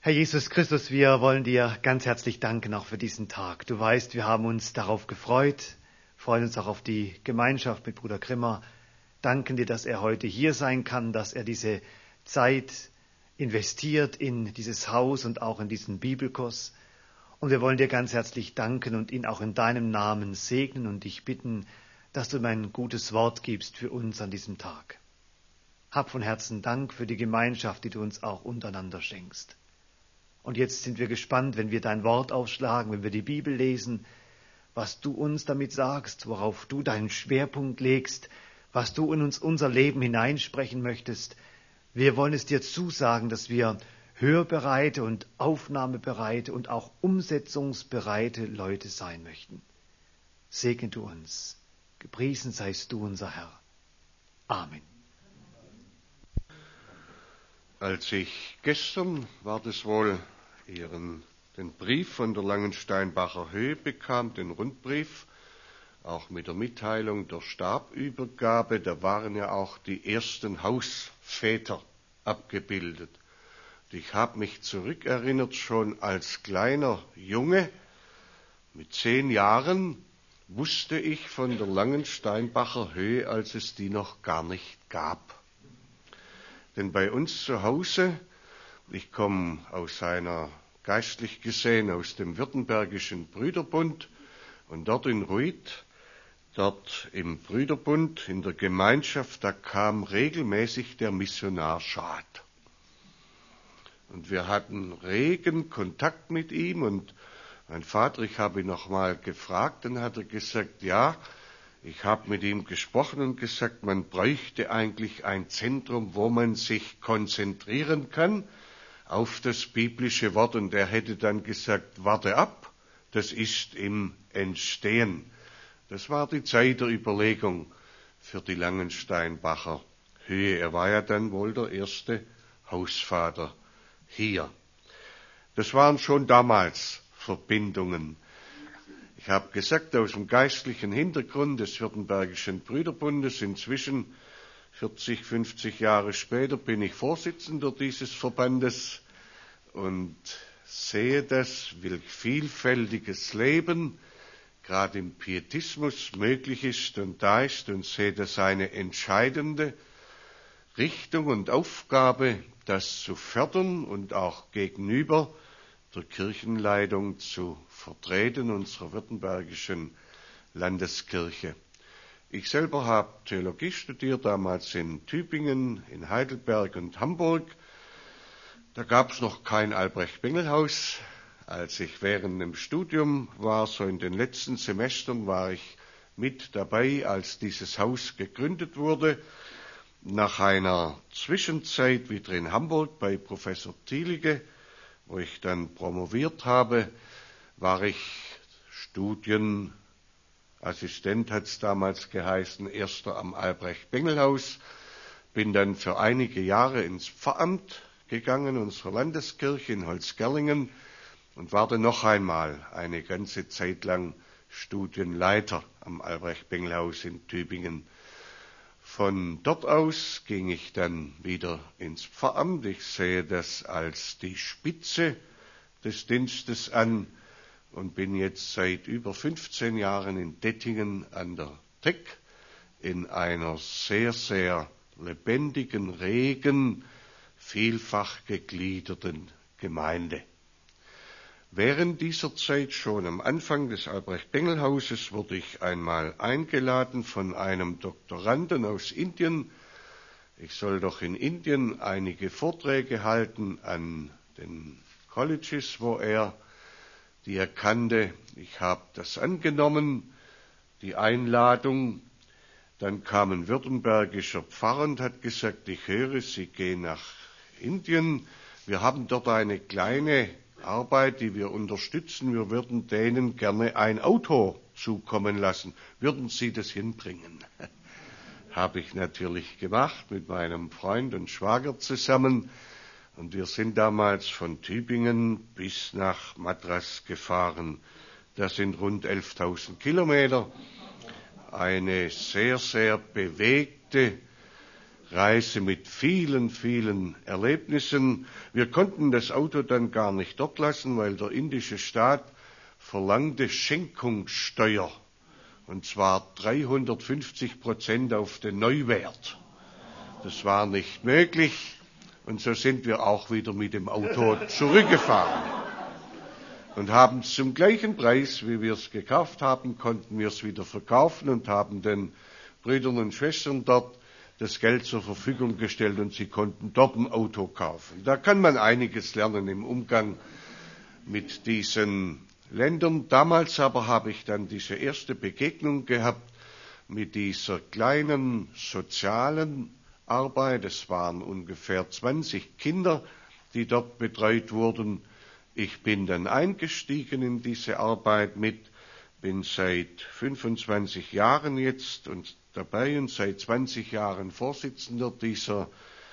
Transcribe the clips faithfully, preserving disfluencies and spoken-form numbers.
Herr Jesus Christus, wir wollen dir ganz herzlich danken auch für diesen Tag. Du weißt, wir haben uns darauf gefreut, freuen uns auch auf die Gemeinschaft mit Bruder Grimmer, danken dir, dass er heute hier sein kann, dass er diese Zeit investiert in dieses Haus und auch in diesen Bibelkurs. Und wir wollen dir ganz herzlich danken und ihn auch in deinem Namen segnen und dich bitten, dass du ihm ein gutes Wort gibst für uns an diesem Tag. Hab von Herzen Dank für die Gemeinschaft, die du uns auch untereinander schenkst. Und jetzt sind wir gespannt, wenn wir dein Wort aufschlagen, wenn wir die Bibel lesen, was du uns damit sagst, worauf du deinen Schwerpunkt legst, was du in uns unser Leben hineinsprechen möchtest. Wir wollen es dir zusagen, dass wir hörbereite und aufnahmebereite und auch umsetzungsbereite Leute sein möchten. Segne du uns. Gepriesen seist du, unser Herr. Amen. Als ich gestern, war das wohl, ihren, den Brief von der Langensteinbacher Höhe bekam, den Rundbrief, auch mit der Mitteilung der Stabübergabe, da waren ja auch die ersten Hausväter abgebildet. Und ich habe mich zurückerinnert, schon als kleiner Junge, mit zehn Jahren, wusste ich von der Langensteinbacher Höhe, als es die noch gar nicht gab. Denn bei uns zu Hause, ich komme aus einer, geistlich gesehen, aus dem Württembergischen Brüderbund und dort in Ruid, dort im Brüderbund, in der Gemeinschaft, da kam regelmäßig der Missionar Schad. Und wir hatten regen Kontakt mit ihm und mein Vater, ich habe ihn noch mal gefragt, dann hat er gesagt, ja, ich habe mit ihm gesprochen und gesagt, man bräuchte eigentlich ein Zentrum, wo man sich konzentrieren kann auf das biblische Wort. Und er hätte dann gesagt, warte ab, das ist im Entstehen. Das war die Zeit der Überlegung für die Langensteinbacher Höhe. Er war ja dann wohl der erste Hausvater hier. Das waren schon damals Verbindungen. Ich habe gesagt, aus dem geistlichen Hintergrund des Württembergischen Brüderbundes, inzwischen vierzig, fünfzig Jahre später, bin ich Vorsitzender dieses Verbandes und sehe das, wie vielfältiges Leben gerade im Pietismus möglich ist und da ist und sehe das eine entscheidende Richtung und Aufgabe, das zu fördern und auch gegenüber der Kirchenleitung zu vertreten, unserer württembergischen Landeskirche. Ich selber habe Theologie studiert, damals in Tübingen, in Heidelberg und Hamburg. Da gab es noch kein Albrecht-Bengel-Haus. Als ich während dem Studium war, so in den letzten Semestern, war ich mit dabei, als dieses Haus gegründet wurde. Nach einer Zwischenzeit wieder in Hamburg bei Professor Thielige, wo ich dann promoviert habe, war ich Studienassistent, hat es damals geheißen, erster am Albrecht-Bengel-Haus, bin dann für einige Jahre ins Pfarramt gegangen, unserer Landeskirche in Holzgerlingen, und war dann noch einmal eine ganze Zeit lang Studienleiter am Albrecht-Bengel-Haus in Tübingen. Von dort aus ging ich dann wieder ins Pfarramt. Ich sehe das als die Spitze des Dienstes an und bin jetzt seit über fünfzehn Jahren in Dettingen an der Teck in einer sehr, sehr lebendigen, regen, vielfach gegliederten Gemeinde. Während dieser Zeit, schon am Anfang des Albrecht-Bengel-Hauses, wurde ich einmal eingeladen von einem Doktoranden aus Indien. Ich soll doch in Indien einige Vorträge halten an den Colleges, wo er die er kannte. Ich habe das angenommen, die Einladung. Dann kam ein württembergischer Pfarrer und hat gesagt, ich höre, Sie gehen nach Indien. Wir haben dort eine kleine Arbeit, die wir unterstützen. Wir würden denen gerne ein Auto zukommen lassen. Würden Sie das hinbringen? Habe ich natürlich gemacht mit meinem Freund und Schwager zusammen. Und wir sind damals von Tübingen bis nach Madras gefahren. Das sind rund elftausend Kilometer. Eine sehr, sehr bewegte Reise mit vielen, vielen Erlebnissen. Wir konnten das Auto dann gar nicht dort lassen, weil der indische Staat verlangte Schenkungssteuer. Und zwar dreihundertfünfzig Prozent auf den Neuwert. Das war nicht möglich. Und so sind wir auch wieder mit dem Auto zurückgefahren. Und haben es zum gleichen Preis, wie wir es gekauft haben, konnten wir es wieder verkaufen und haben den Brüdern und Schwestern dort das Geld zur Verfügung gestellt und sie konnten dort ein Auto kaufen. Da kann man einiges lernen im Umgang mit diesen Ländern. Damals aber habe ich dann diese erste Begegnung gehabt mit dieser kleinen sozialen Arbeit. Es waren ungefähr zwanzig Kinder, die dort betreut wurden. Ich bin dann eingestiegen in diese Arbeit mit, bin seit fünfundzwanzig Jahren jetzt und dabei und seit zwanzig Jahren Vorsitzender dieser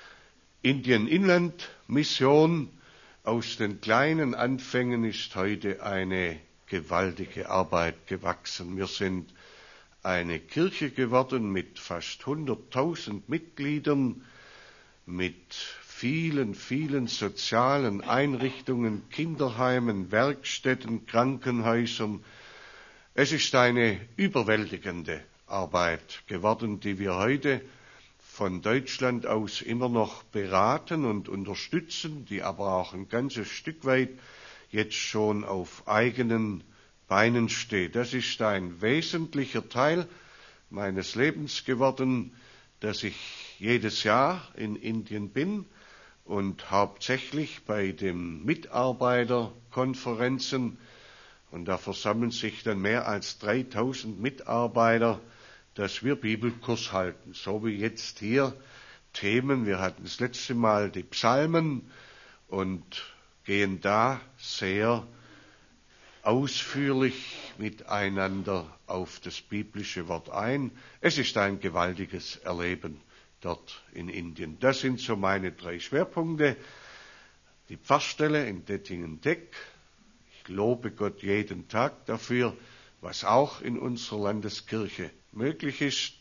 Indien-Inland-Mission. Aus den kleinen Anfängen ist heute eine gewaltige Arbeit gewachsen. Wir sind eine Kirche geworden mit fast hunderttausend Mitgliedern, mit vielen, vielen sozialen Einrichtungen, Kinderheimen, Werkstätten, Krankenhäusern. Es ist eine überwältigende Arbeit geworden, die wir heute von Deutschland aus immer noch beraten und unterstützen, die aber auch ein ganzes Stück weit jetzt schon auf eigenen Beinen steht. Das ist ein wesentlicher Teil meines Lebens geworden, dass ich jedes Jahr in Indien bin und hauptsächlich bei den Mitarbeiterkonferenzen. Und da versammeln sich dann mehr als dreitausend Mitarbeiter, dass wir Bibelkurs halten. So wie jetzt hier Themen. Wir hatten das letzte Mal die Psalmen und gehen da sehr ausführlich miteinander auf das biblische Wort ein. Es ist ein gewaltiges Erleben dort in Indien. Das sind so meine drei Schwerpunkte. Die Pfarrstelle in Dettingen-Deck. Ich lobe Gott jeden Tag dafür, was auch in unserer Landeskirche möglich ist.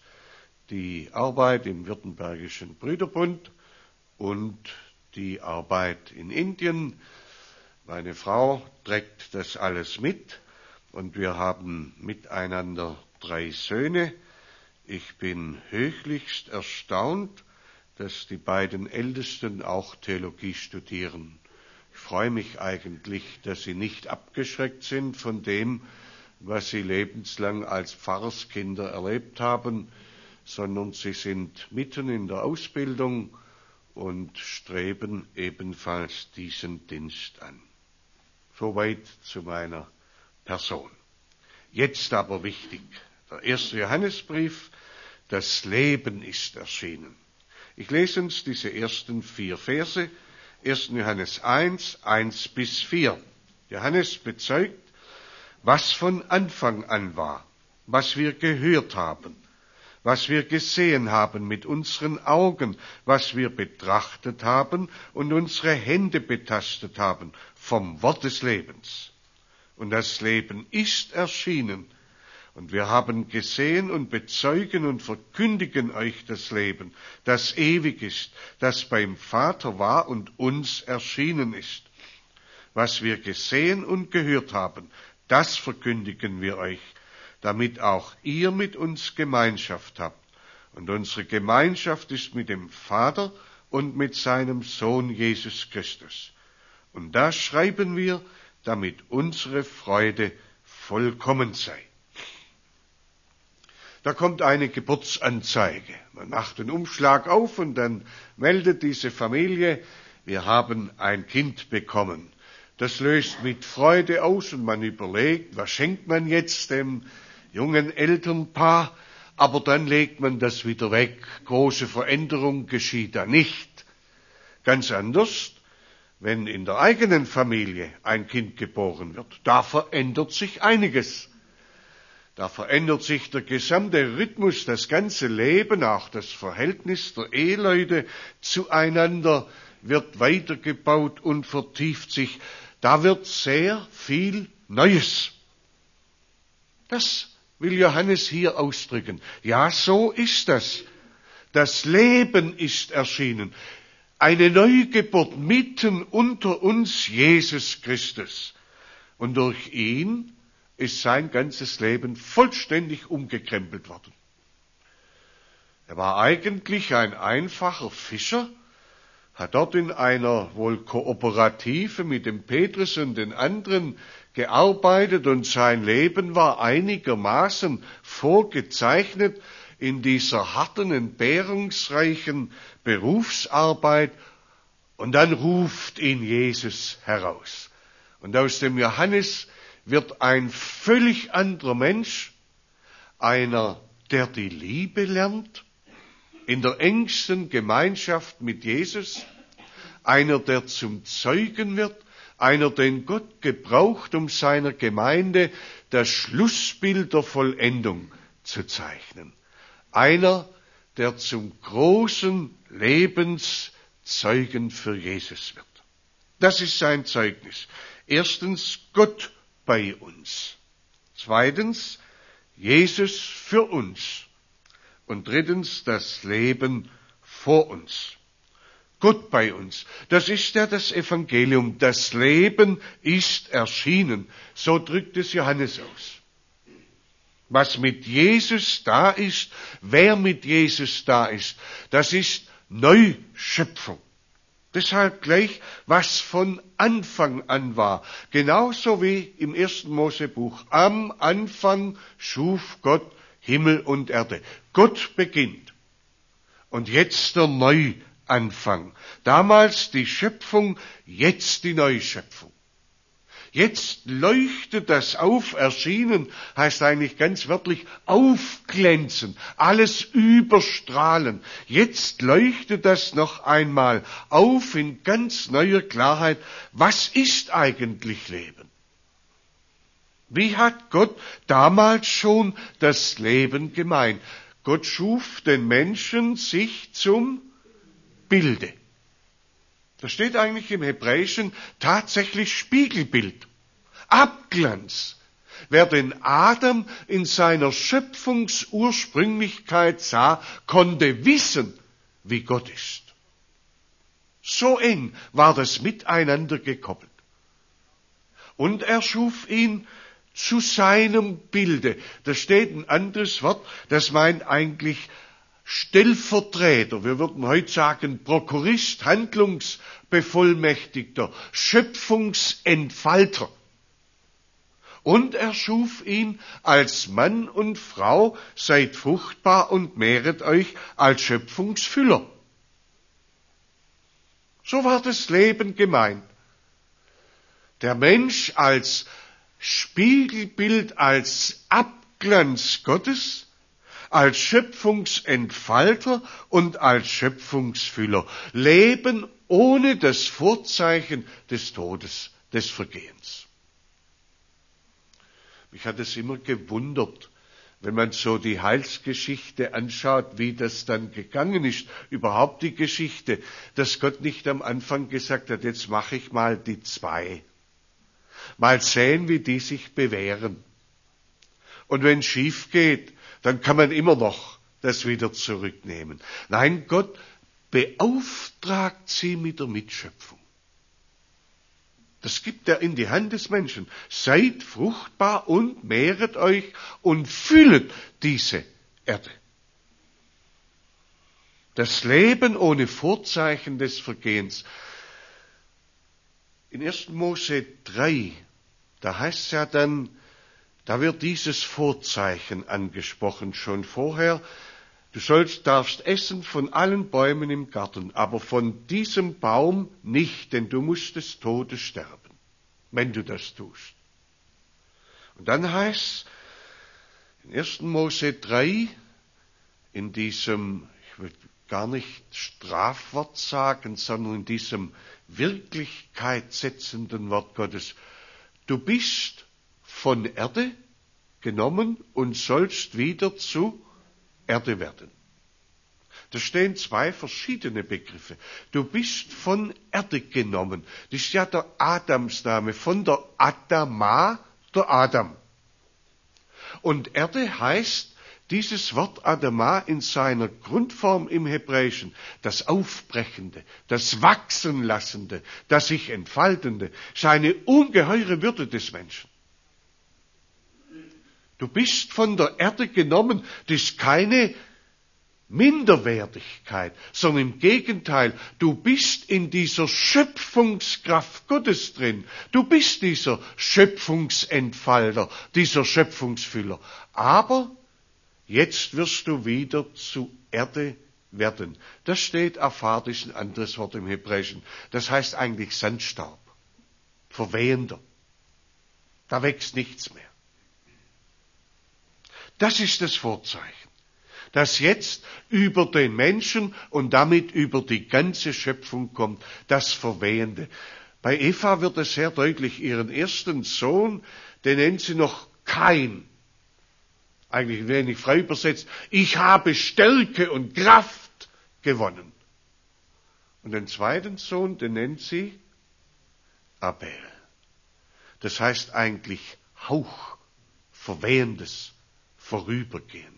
Die Arbeit im Württembergischen Brüderbund und die Arbeit in Indien. Meine Frau trägt das alles mit und wir haben miteinander drei Söhne. Ich bin höchlichst erstaunt, dass die beiden Ältesten auch Theologie studieren. Ich freue mich eigentlich, dass sie nicht abgeschreckt sind von dem, was sie lebenslang als Pfarrerskinder erlebt haben, sondern sie sind mitten in der Ausbildung und streben ebenfalls diesen Dienst an. Soweit zu meiner Person. Jetzt aber wichtig, der erste Johannesbrief, das Leben ist erschienen. Ich lese uns diese ersten vier Verse, erster Johannes eins, eins bis vier. Johannes bezeugt, was von Anfang an war, was wir gehört haben, was wir gesehen haben mit unseren Augen, was wir betrachtet haben und unsere Hände betastet haben vom Wort des Lebens. Und das Leben ist erschienen, und wir haben gesehen und bezeugen und verkündigen euch das Leben, das ewig ist, das beim Vater war und uns erschienen ist. Was wir gesehen und gehört haben, das verkündigen wir euch, damit auch ihr mit uns Gemeinschaft habt. Und unsere Gemeinschaft ist mit dem Vater und mit seinem Sohn Jesus Christus. Und das schreiben wir, damit unsere Freude vollkommen sei. Da kommt eine Geburtsanzeige. Man macht den Umschlag auf und dann meldet diese Familie, wir haben ein Kind bekommen. Das löst mit Freude aus und man überlegt, was schenkt man jetzt dem jungen Elternpaar? Aber dann legt man das wieder weg. Große Veränderung geschieht da nicht. Ganz anders, wenn in der eigenen Familie ein Kind geboren wird. Da verändert sich einiges. Da verändert sich der gesamte Rhythmus, das ganze Leben, auch das Verhältnis der Eheleute zueinander wird weitergebaut und vertieft sich. Da wird sehr viel Neues. Das will Johannes hier ausdrücken. Ja, so ist das. Das Leben ist erschienen. Eine Neugeburt mitten unter uns, Jesus Christus. Und durch ihn ist sein ganzes Leben vollständig umgekrempelt worden. Er war eigentlich ein einfacher Fischer, hat dort in einer wohl Kooperative mit dem Petrus und den anderen gearbeitet und sein Leben war einigermaßen vorgezeichnet in dieser harten, entbehrungsreichen Berufsarbeit. Und dann ruft ihn Jesus heraus. Und aus dem Johannes wird ein völlig anderer Mensch, einer, der die Liebe lernt, in der engsten Gemeinschaft mit Jesus, einer, der zum Zeugen wird, einer, den Gott gebraucht, um seiner Gemeinde das Schlussbild der Vollendung zu zeichnen. Einer, der zum großen Lebenszeugen für Jesus wird. Das ist sein Zeugnis. Erstens, Gott bei uns. Zweitens, Jesus für uns. Und drittens, das Leben vor uns. Gott bei uns. Das ist ja das Evangelium. Das Leben ist erschienen. So drückt es Johannes aus. Was mit Jesus da ist, wer mit Jesus da ist, das ist Neuschöpfung. Deshalb gleich, was von Anfang an war. Genauso wie im ersten Mosebuch. Am Anfang schuf Gott Himmel und Erde. Gott beginnt. Und jetzt der Neuanfang. Damals die Schöpfung, jetzt die Neuschöpfung. Jetzt leuchtet das auf, erschienen, heißt eigentlich ganz wörtlich aufglänzen, alles überstrahlen. Jetzt leuchtet das noch einmal auf in ganz neuer Klarheit. Was ist eigentlich Leben? Wie hat Gott damals schon das Leben gemeint? Gott schuf den Menschen sich zum Bilde. Das steht eigentlich im Hebräischen tatsächlich Spiegelbild, Abglanz. Wer den Adam in seiner Schöpfungsursprünglichkeit sah, konnte wissen, wie Gott ist. So eng war das miteinander gekoppelt. Und er schuf ihn zu seinem Bilde. Da steht ein anderes Wort, das meint eigentlich Stellvertreter, wir würden heute sagen Prokurist, Handlungsbevollmächtigter, Schöpfungsentfalter. Und er schuf ihn als Mann und Frau, seid fruchtbar und mehret euch als Schöpfungsfüller. So war das Leben gemeint. Der Mensch als Spiegelbild, als Abglanz Gottes, als Schöpfungsentfalter und als Schöpfungsfüller. Leben ohne das Vorzeichen des Todes, des Vergehens. Mich hat es immer gewundert, wenn man so die Heilsgeschichte anschaut, wie das dann gegangen ist, überhaupt die Geschichte, dass Gott nicht am Anfang gesagt hat, jetzt mache ich mal die zwei. Mal sehen, wie die sich bewähren. Und wenn es schief geht, dann kann man immer noch das wieder zurücknehmen. Nein, Gott beauftragt sie mit der Mitschöpfung. Das gibt er in die Hand des Menschen. Seid fruchtbar und mehret euch und füllet diese Erde. Das Leben ohne Vorzeichen des Vergehens. In ersten Mose drei, da heißt es ja dann, da wird dieses Vorzeichen angesprochen schon vorher. Du sollst, darfst essen von allen Bäumen im Garten, aber von diesem Baum nicht, denn du musst des Todes sterben, wenn du das tust. Und dann heißt es in ersten Mose drei, in diesem, ich will gar nicht Strafwort sagen, sondern in diesem wirklichkeitssetzenden Wort Gottes, du bist von Erde genommen und sollst wieder zu Erde werden. Da stehen zwei verschiedene Begriffe. Du bist von Erde genommen. Das ist ja der Adamsname, von der Adama, der Adam. Und Erde heißt Dieses Wort Adama in seiner Grundform im Hebräischen, das Aufbrechende, das Wachsenlassende, das sich Entfaltende, ist eine ungeheure Würde des Menschen. Du bist von der Erde genommen, das ist keine Minderwertigkeit, sondern im Gegenteil, du bist in dieser Schöpfungskraft Gottes drin. Du bist dieser Schöpfungsentfalter, dieser Schöpfungsfüller. Aber jetzt wirst du wieder zu Erde werden. Das steht Afar, ist ein anderes Wort im Hebräischen. Das heißt eigentlich Sandstaub, verwehender. Da wächst nichts mehr. Das ist das Vorzeichen, das jetzt über den Menschen und damit über die ganze Schöpfung kommt, das Verwehende. Bei Eva wird es sehr deutlich, ihren ersten Sohn, den nennt sie noch Kain. Eigentlich wenig frei übersetzt, ich habe Stärke und Kraft gewonnen. Und den zweiten Sohn, den nennt sie Abel. Das heißt eigentlich Hauch, Verwehendes, Vorübergehendes.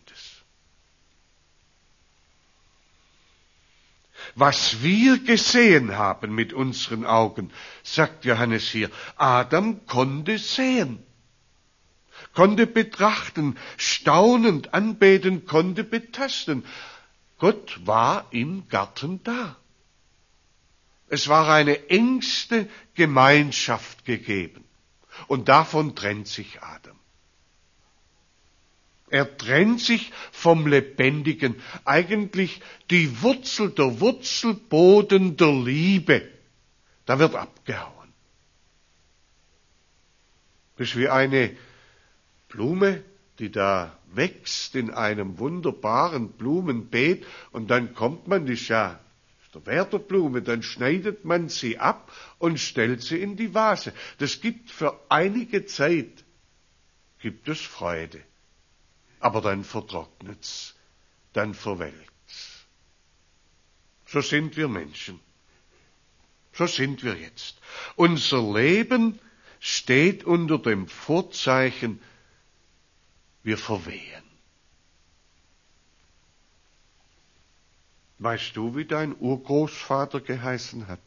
Was wir gesehen haben mit unseren Augen, sagt Johannes hier, Adam konnte sehen, konnte betrachten, staunend anbeten, konnte betasten. Gott war im Garten da. Es war eine engste Gemeinschaft gegeben. Und davon trennt sich Adam. Er trennt sich vom Lebendigen. Eigentlich die Wurzel, der Wurzelboden der Liebe. Da wird abgehauen. Das ist wie eine Blume, die da wächst in einem wunderbaren Blumenbeet. Und dann kommt man, das ist ja der Werderblume, dann schneidet man sie ab und stellt sie in die Vase. Das gibt für einige Zeit, gibt es Freude. Aber dann vertrocknet's, dann verwelkt's. So sind wir Menschen. So sind wir jetzt. Unser Leben steht unter dem Vorzeichen, wir verwehen. Weißt du, wie dein Urgroßvater geheißen hat?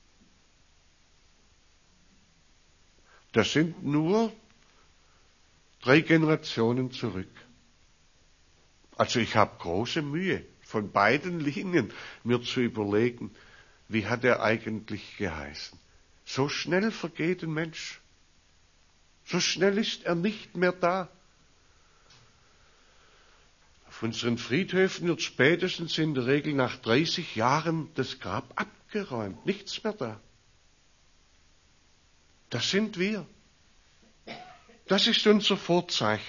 Das sind nur drei Generationen zurück. Also ich habe große Mühe, von beiden Linien mir zu überlegen, wie hat er eigentlich geheißen. So schnell vergeht ein Mensch. So schnell ist er nicht mehr da. Auf unseren Friedhöfen wird spätestens in der Regel nach dreißig Jahren das Grab abgeräumt. Nichts mehr da. Das sind wir. Das ist unser Vorzeichen.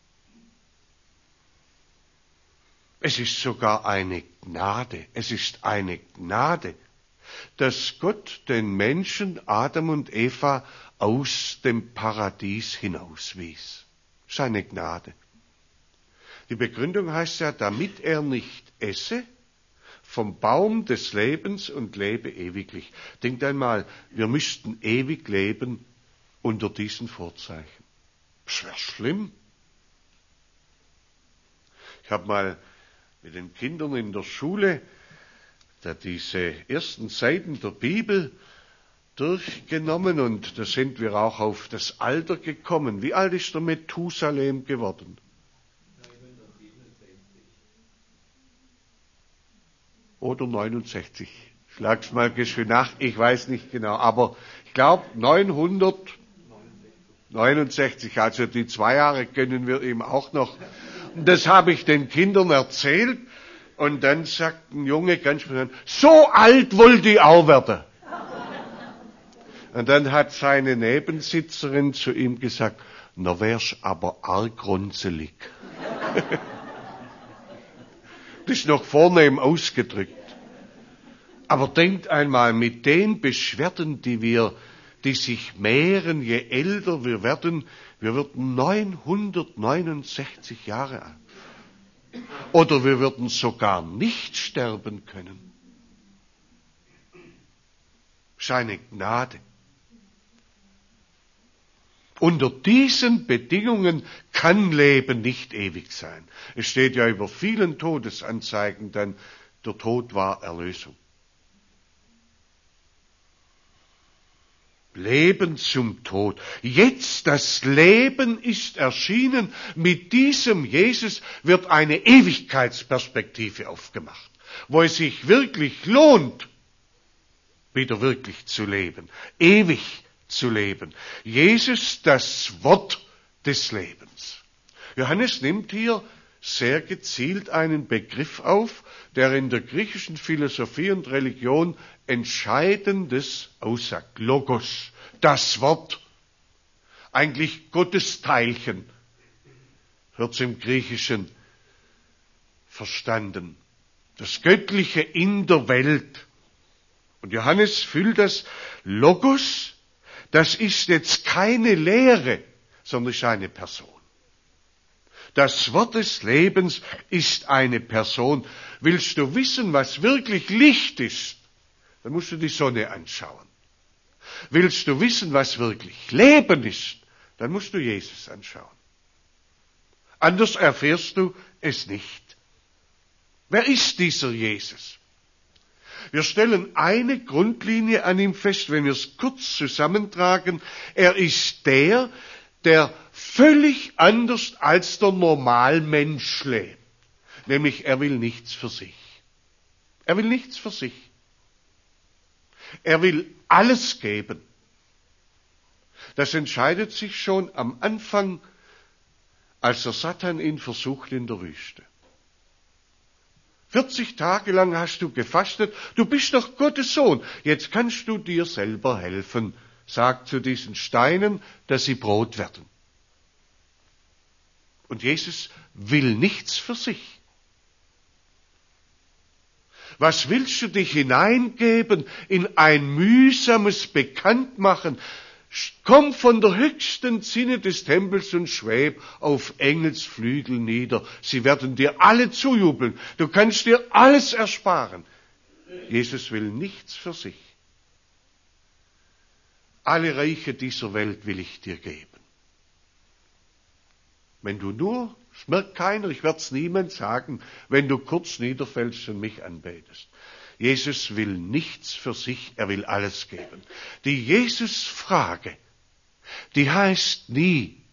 Es ist sogar eine Gnade, es ist eine Gnade, dass Gott den Menschen, Adam und Eva, aus dem Paradies hinauswies. Das ist eine Gnade. Die Begründung heißt ja, damit er nicht esse vom Baum des Lebens und lebe ewiglich. Denkt einmal, wir müssten ewig leben unter diesen Vorzeichen. Das wäre schlimm. Ich habe mal mit den Kindern in der Schule da diese ersten Seiten der Bibel durchgenommen und da sind wir auch auf das Alter gekommen. Wie alt ist der Methusalem geworden? Oder neunundsechzig. Schlag's mal geschwind nach, ich weiß nicht genau, aber ich glaube neunhundertneunundsechzig, also die zwei Jahre gönnen wir ihm auch noch. Und das habe ich den Kindern erzählt und dann sagt ein Junge ganz spontan, so alt wollte ich auch werden. Und dann hat seine Nebensitzerin zu ihm gesagt, na wär's aber arg runzelig. Das ist noch vornehm ausgedrückt. Aber denkt einmal, mit den Beschwerden, die wir, die sich mehren, je älter wir werden, wir würden neunhundertneunundsechzig Jahre alt. Oder wir würden sogar nicht sterben können. Das ist eine Gnade. Unter diesen Bedingungen kann Leben nicht ewig sein. Es steht ja über vielen Todesanzeigen dann, der Tod war Erlösung. Leben zum Tod. Jetzt das Leben ist erschienen. Mit diesem Jesus wird eine Ewigkeitsperspektive aufgemacht, wo es sich wirklich lohnt, wieder wirklich zu leben, ewig zu leben. Jesus, das Wort des Lebens. Johannes nimmt hier sehr gezielt einen Begriff auf, der in der griechischen Philosophie und Religion Entscheidendes aussagt. Logos, das Wort. Eigentlich Gottesteilchen wird im Griechischen verstanden. Das Göttliche in der Welt. Und Johannes füllt das Logos, das ist jetzt keine Lehre, sondern ist eine Person. Das Wort des Lebens ist eine Person. Willst du wissen, was wirklich Licht ist, dann musst du die Sonne anschauen. Willst du wissen, was wirklich Leben ist, dann musst du Jesus anschauen. Anders erfährst du es nicht. Wer ist dieser Jesus? Wir stellen eine Grundlinie an ihm fest, wenn wir es kurz zusammentragen. Er ist der, der völlig anders als der Normalmensch lebt. Nämlich, er will nichts für sich. Er will nichts für sich. Er will alles geben. Das entscheidet sich schon am Anfang, als der Satan ihn versucht in der Wüste. vierzig Tage lang hast du gefastet, du bist doch Gottes Sohn, jetzt kannst du dir selber helfen. Sag zu diesen Steinen, dass sie Brot werden. Und Jesus will nichts für sich. Was willst du dich hineingeben in ein mühsames Bekanntmachen? Komm von der höchsten Zinne des Tempels und schweb auf Engelsflügel nieder. Sie werden dir alle zujubeln. Du kannst dir alles ersparen. Jesus will nichts für sich. Alle Reiche dieser Welt will ich dir geben. Wenn du nur, es merkt keiner, ich werde es niemand sagen, wenn du kurz niederfällst und mich anbetest. Jesus will nichts für sich, er will alles geben. Die Jesus-Frage, die heißt nie,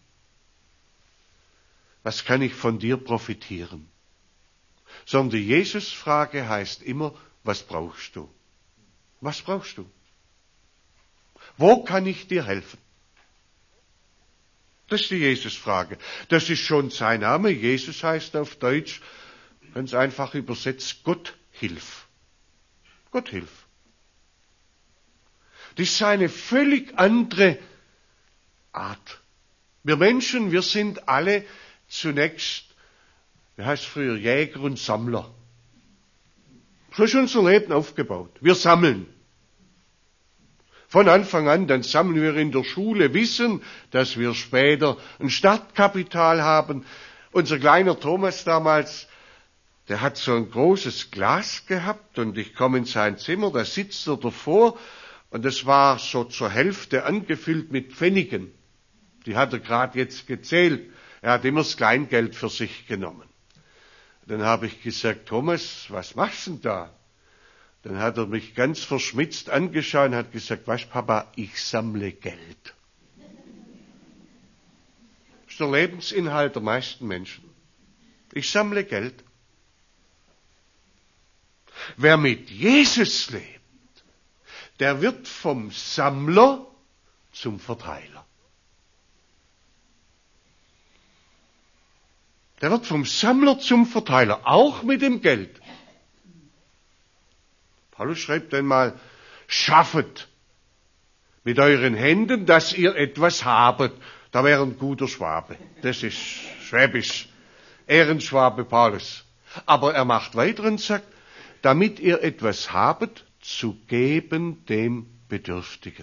was kann ich von dir profitieren? Sondern die Jesus-Frage heißt immer, was brauchst du? Was brauchst du? Wo kann ich dir helfen? Das ist die Jesus-Frage. Das ist schon sein Name. Jesus heißt auf Deutsch, ganz einfach übersetzt, Gott hilf. Gott hilf. Das ist eine völlig andere Art. Wir Menschen, wir sind alle zunächst, wie heißt früher, Jäger und Sammler. So ist unser Leben aufgebaut. Wir sammeln. Von Anfang an, dann sammeln wir in der Schule Wissen, dass wir später ein Startkapital haben. Unser kleiner Thomas damals, der hat so ein großes Glas gehabt und ich komme in sein Zimmer, da sitzt er davor und das war so zur Hälfte angefüllt mit Pfennigen. Die hat er gerade jetzt gezählt. Er hat immer das Kleingeld für sich genommen. Dann habe ich gesagt, Thomas, was machst du denn da? Dann hat er mich ganz verschmitzt angeschaut und hat gesagt, weißt Papa, ich sammle Geld. Das ist der Lebensinhalt der meisten Menschen. Ich sammle Geld. Wer mit Jesus lebt, der wird vom Sammler zum Verteiler. Der wird vom Sammler zum Verteiler, auch mit dem Geld. Paulus schreibt einmal, schaffet mit euren Händen, dass ihr etwas habet. Da wäre ein guter Schwabe. Das ist schwäbisch. Ehrenschwabe Paulus. Aber er macht weiter und sagt, damit ihr etwas habet, zu geben dem Bedürftigen.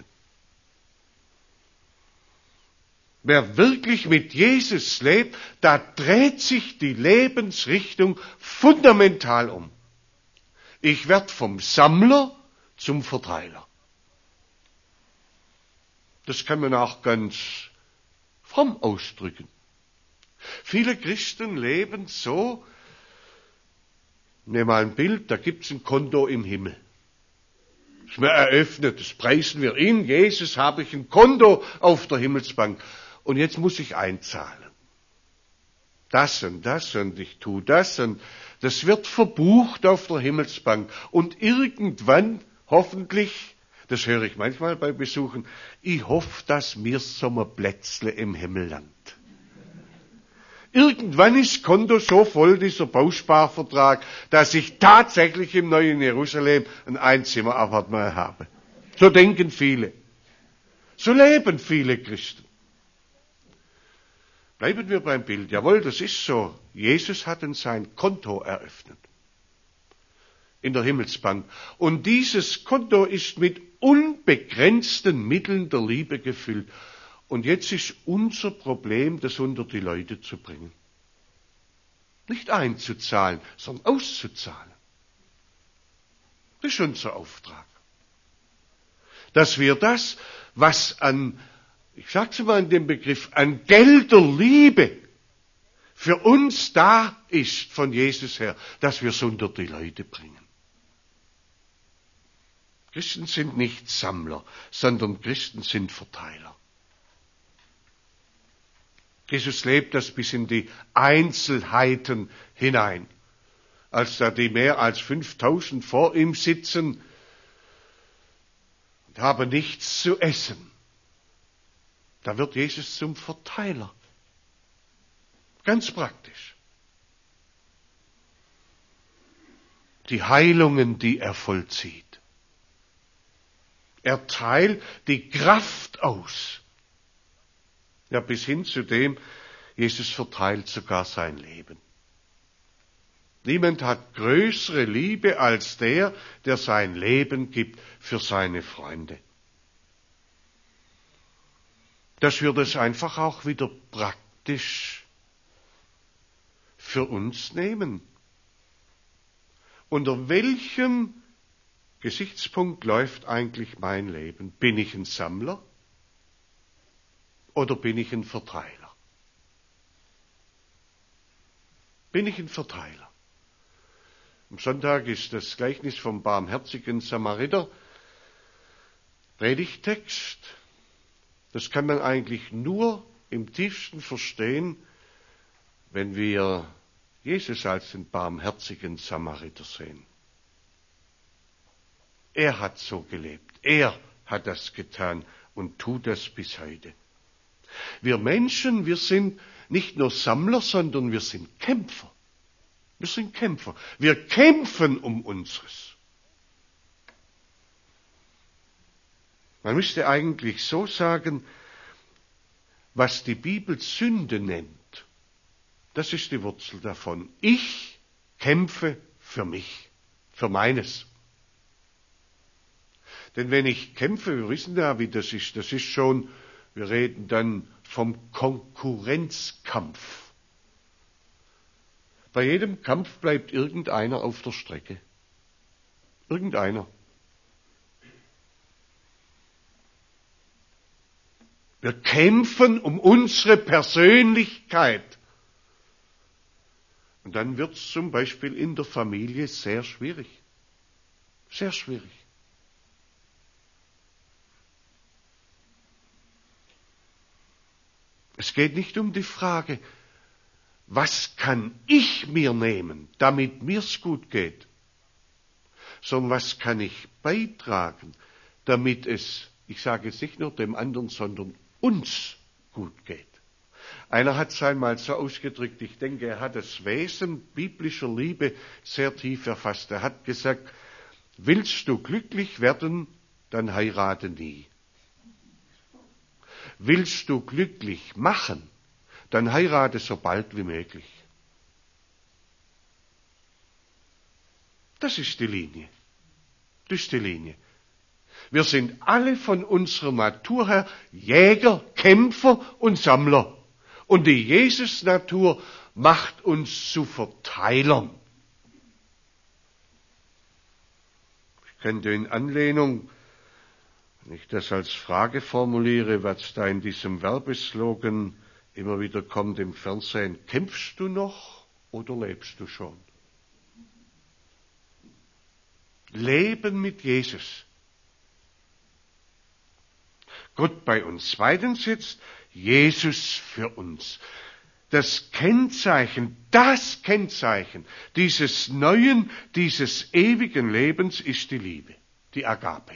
Wer wirklich mit Jesus lebt, da dreht sich die Lebensrichtung fundamental um. Ich werde vom Sammler zum Verteiler. Das kann man auch ganz fromm ausdrücken. Viele Christen leben so, nehmen mal ein Bild, da gibt's ein Konto im Himmel. Das ist mir eröffnet, das preisen wir. In Jesus habe ich ein Konto auf der Himmelsbank. Und jetzt muss ich einzahlen. Das und das und ich tue das und das wird verbucht auf der Himmelsbank. Und irgendwann, hoffentlich, das höre ich manchmal bei Besuchen, ich hoffe, dass mir so ein Plätzle im Himmel landet. Irgendwann ist das Konto so voll, dieser Bausparvertrag, dass ich tatsächlich im neuen Jerusalem ein Einzimmer-Appartement habe. So denken viele. So leben viele Christen. Bleiben wir beim Bild. Jawohl, das ist so. Jesus hat uns sein Konto eröffnet. In der Himmelsbank. Und dieses Konto ist mit unbegrenzten Mitteln der Liebe gefüllt. Und jetzt ist unser Problem, das unter die Leute zu bringen. Nicht einzuzahlen, sondern auszuzahlen. Das ist unser Auftrag. Dass wir das, was an, ich sag's mal in dem Begriff, an Geld der Liebe für uns da ist von Jesus her, dass wir es unter die Leute bringen. Christen sind nicht Sammler, sondern Christen sind Verteiler. Jesus lebt das bis in die Einzelheiten hinein. Als da die mehr als fünftausend vor ihm sitzen und haben nichts zu essen, da wird Jesus zum Verteiler. Ganz praktisch. Die Heilungen, die er vollzieht. Er teilt die Kraft aus. Ja, bis hin zu dem, Jesus verteilt sogar sein Leben. Niemand hat größere Liebe als der, der sein Leben gibt für seine Freunde. Dass wir das einfach auch wieder praktisch für uns nehmen. Unter welchem Gesichtspunkt läuft eigentlich mein Leben? Bin ich ein Sammler? Oder bin ich ein Verteiler? Bin ich ein Verteiler? Am Sonntag ist das Gleichnis vom barmherzigen Samariter Predigtext. Das kann man eigentlich nur im tiefsten verstehen, wenn wir Jesus als den barmherzigen Samariter sehen. Er hat so gelebt. Er hat das getan und tut das bis heute. Wir Menschen, wir sind nicht nur Sammler, sondern wir sind Kämpfer. Wir sind Kämpfer. Wir kämpfen um unseres. Man müsste eigentlich so sagen, was die Bibel Sünde nennt, das ist die Wurzel davon. Ich kämpfe für mich, für meines. Denn wenn ich kämpfe, wir wissen ja, wie das ist, das ist schon, wir reden dann vom Konkurrenzkampf. Bei jedem Kampf bleibt irgendeiner auf der Strecke. Irgendeiner. Wir kämpfen um unsere Persönlichkeit. Und dann wird es zum Beispiel in der Familie sehr schwierig. Sehr schwierig. Es geht nicht um die Frage, was kann ich mir nehmen, damit mir's gut geht, sondern was kann ich beitragen, damit es, ich sage jetzt nicht nur dem anderen, sondern uns gut geht. Einer hat es einmal so ausgedrückt, ich denke, er hat das Wesen biblischer Liebe sehr tief erfasst. Er hat gesagt, willst du glücklich werden, dann heirate nie. Willst du glücklich machen, dann heirate so bald wie möglich. Das ist die Linie. Das ist die Linie. Wir sind alle von unserer Natur her Jäger, Kämpfer und Sammler. Und die Jesus-Natur macht uns zu Verteilern. Ich könnte in Anlehnung, wenn ich das als Frage formuliere, was da in diesem Werbeslogan immer wieder kommt im Fernsehen, kämpfst du noch oder lebst du schon? Leben mit Jesus. Gott bei uns. Zweitens jetzt, Jesus für uns. Das Kennzeichen, das Kennzeichen dieses neuen, dieses ewigen Lebens ist die Liebe, die Agape.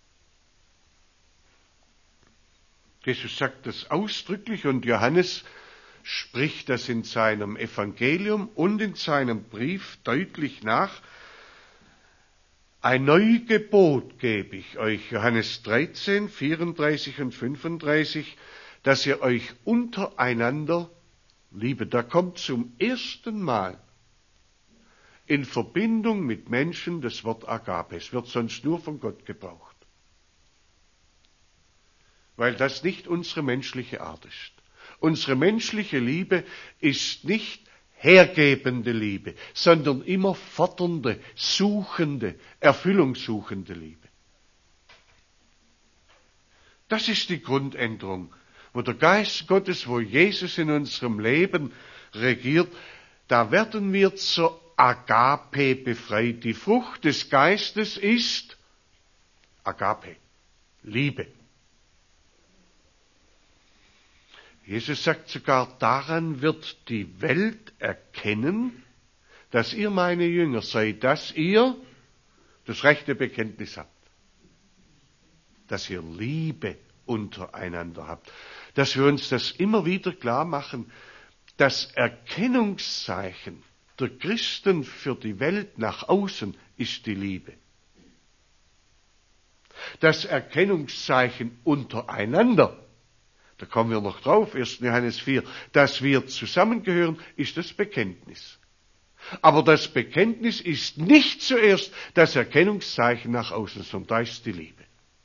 Jesus sagt das ausdrücklich und Johannes spricht das in seinem Evangelium und in seinem Brief deutlich nach. Ein neues Gebot gebe ich euch, Johannes dreizehn, vierunddreißig und fünfunddreißig, dass ihr euch untereinander liebet. Da kommt zum ersten Mal in Verbindung mit Menschen das Wort Agape. Es wird sonst nur von Gott gebraucht. Weil das nicht unsere menschliche Art ist. Unsere menschliche Liebe ist nicht hergebende Liebe, sondern immer fordernde, suchende, erfüllungssuchende Liebe. Das ist die Grundänderung, wo der Geist Gottes, wo Jesus in unserem Leben regiert, da werden wir zur Agape befreit. Die Frucht des Geistes ist Agape, Liebe. Jesus sagt sogar, daran wird die Welt erkennen, dass ihr meine Jünger seid, dass ihr das rechte Bekenntnis habt, dass ihr Liebe untereinander habt, dass wir uns das immer wieder klar machen, das Erkennungszeichen der Christen für die Welt nach außen ist die Liebe. Das Erkennungszeichen untereinander, da kommen wir noch drauf, erster Johannes vier, dass wir zusammengehören, ist das Bekenntnis. Aber das Bekenntnis ist nicht zuerst das Erkennungszeichen nach außen, sondern da ist die Liebe.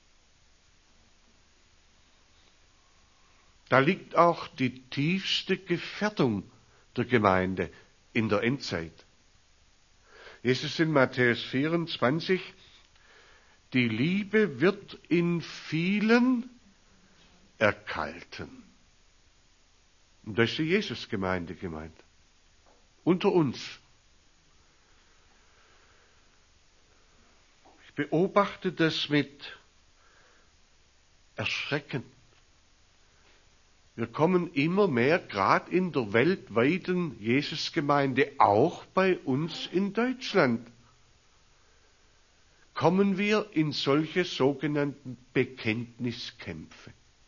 Da liegt auch die tiefste Gefährdung der Gemeinde in der Endzeit. Jesus in Matthäus vierundzwanzig, die Liebe wird in vielen erkalten. Und da ist die Jesusgemeinde gemeint. Unter uns. Ich beobachte das mit Erschrecken. Wir kommen immer mehr, gerade in der weltweiten Jesusgemeinde, auch bei uns in Deutschland, kommen wir in solche sogenannten Bekenntniskämpfe.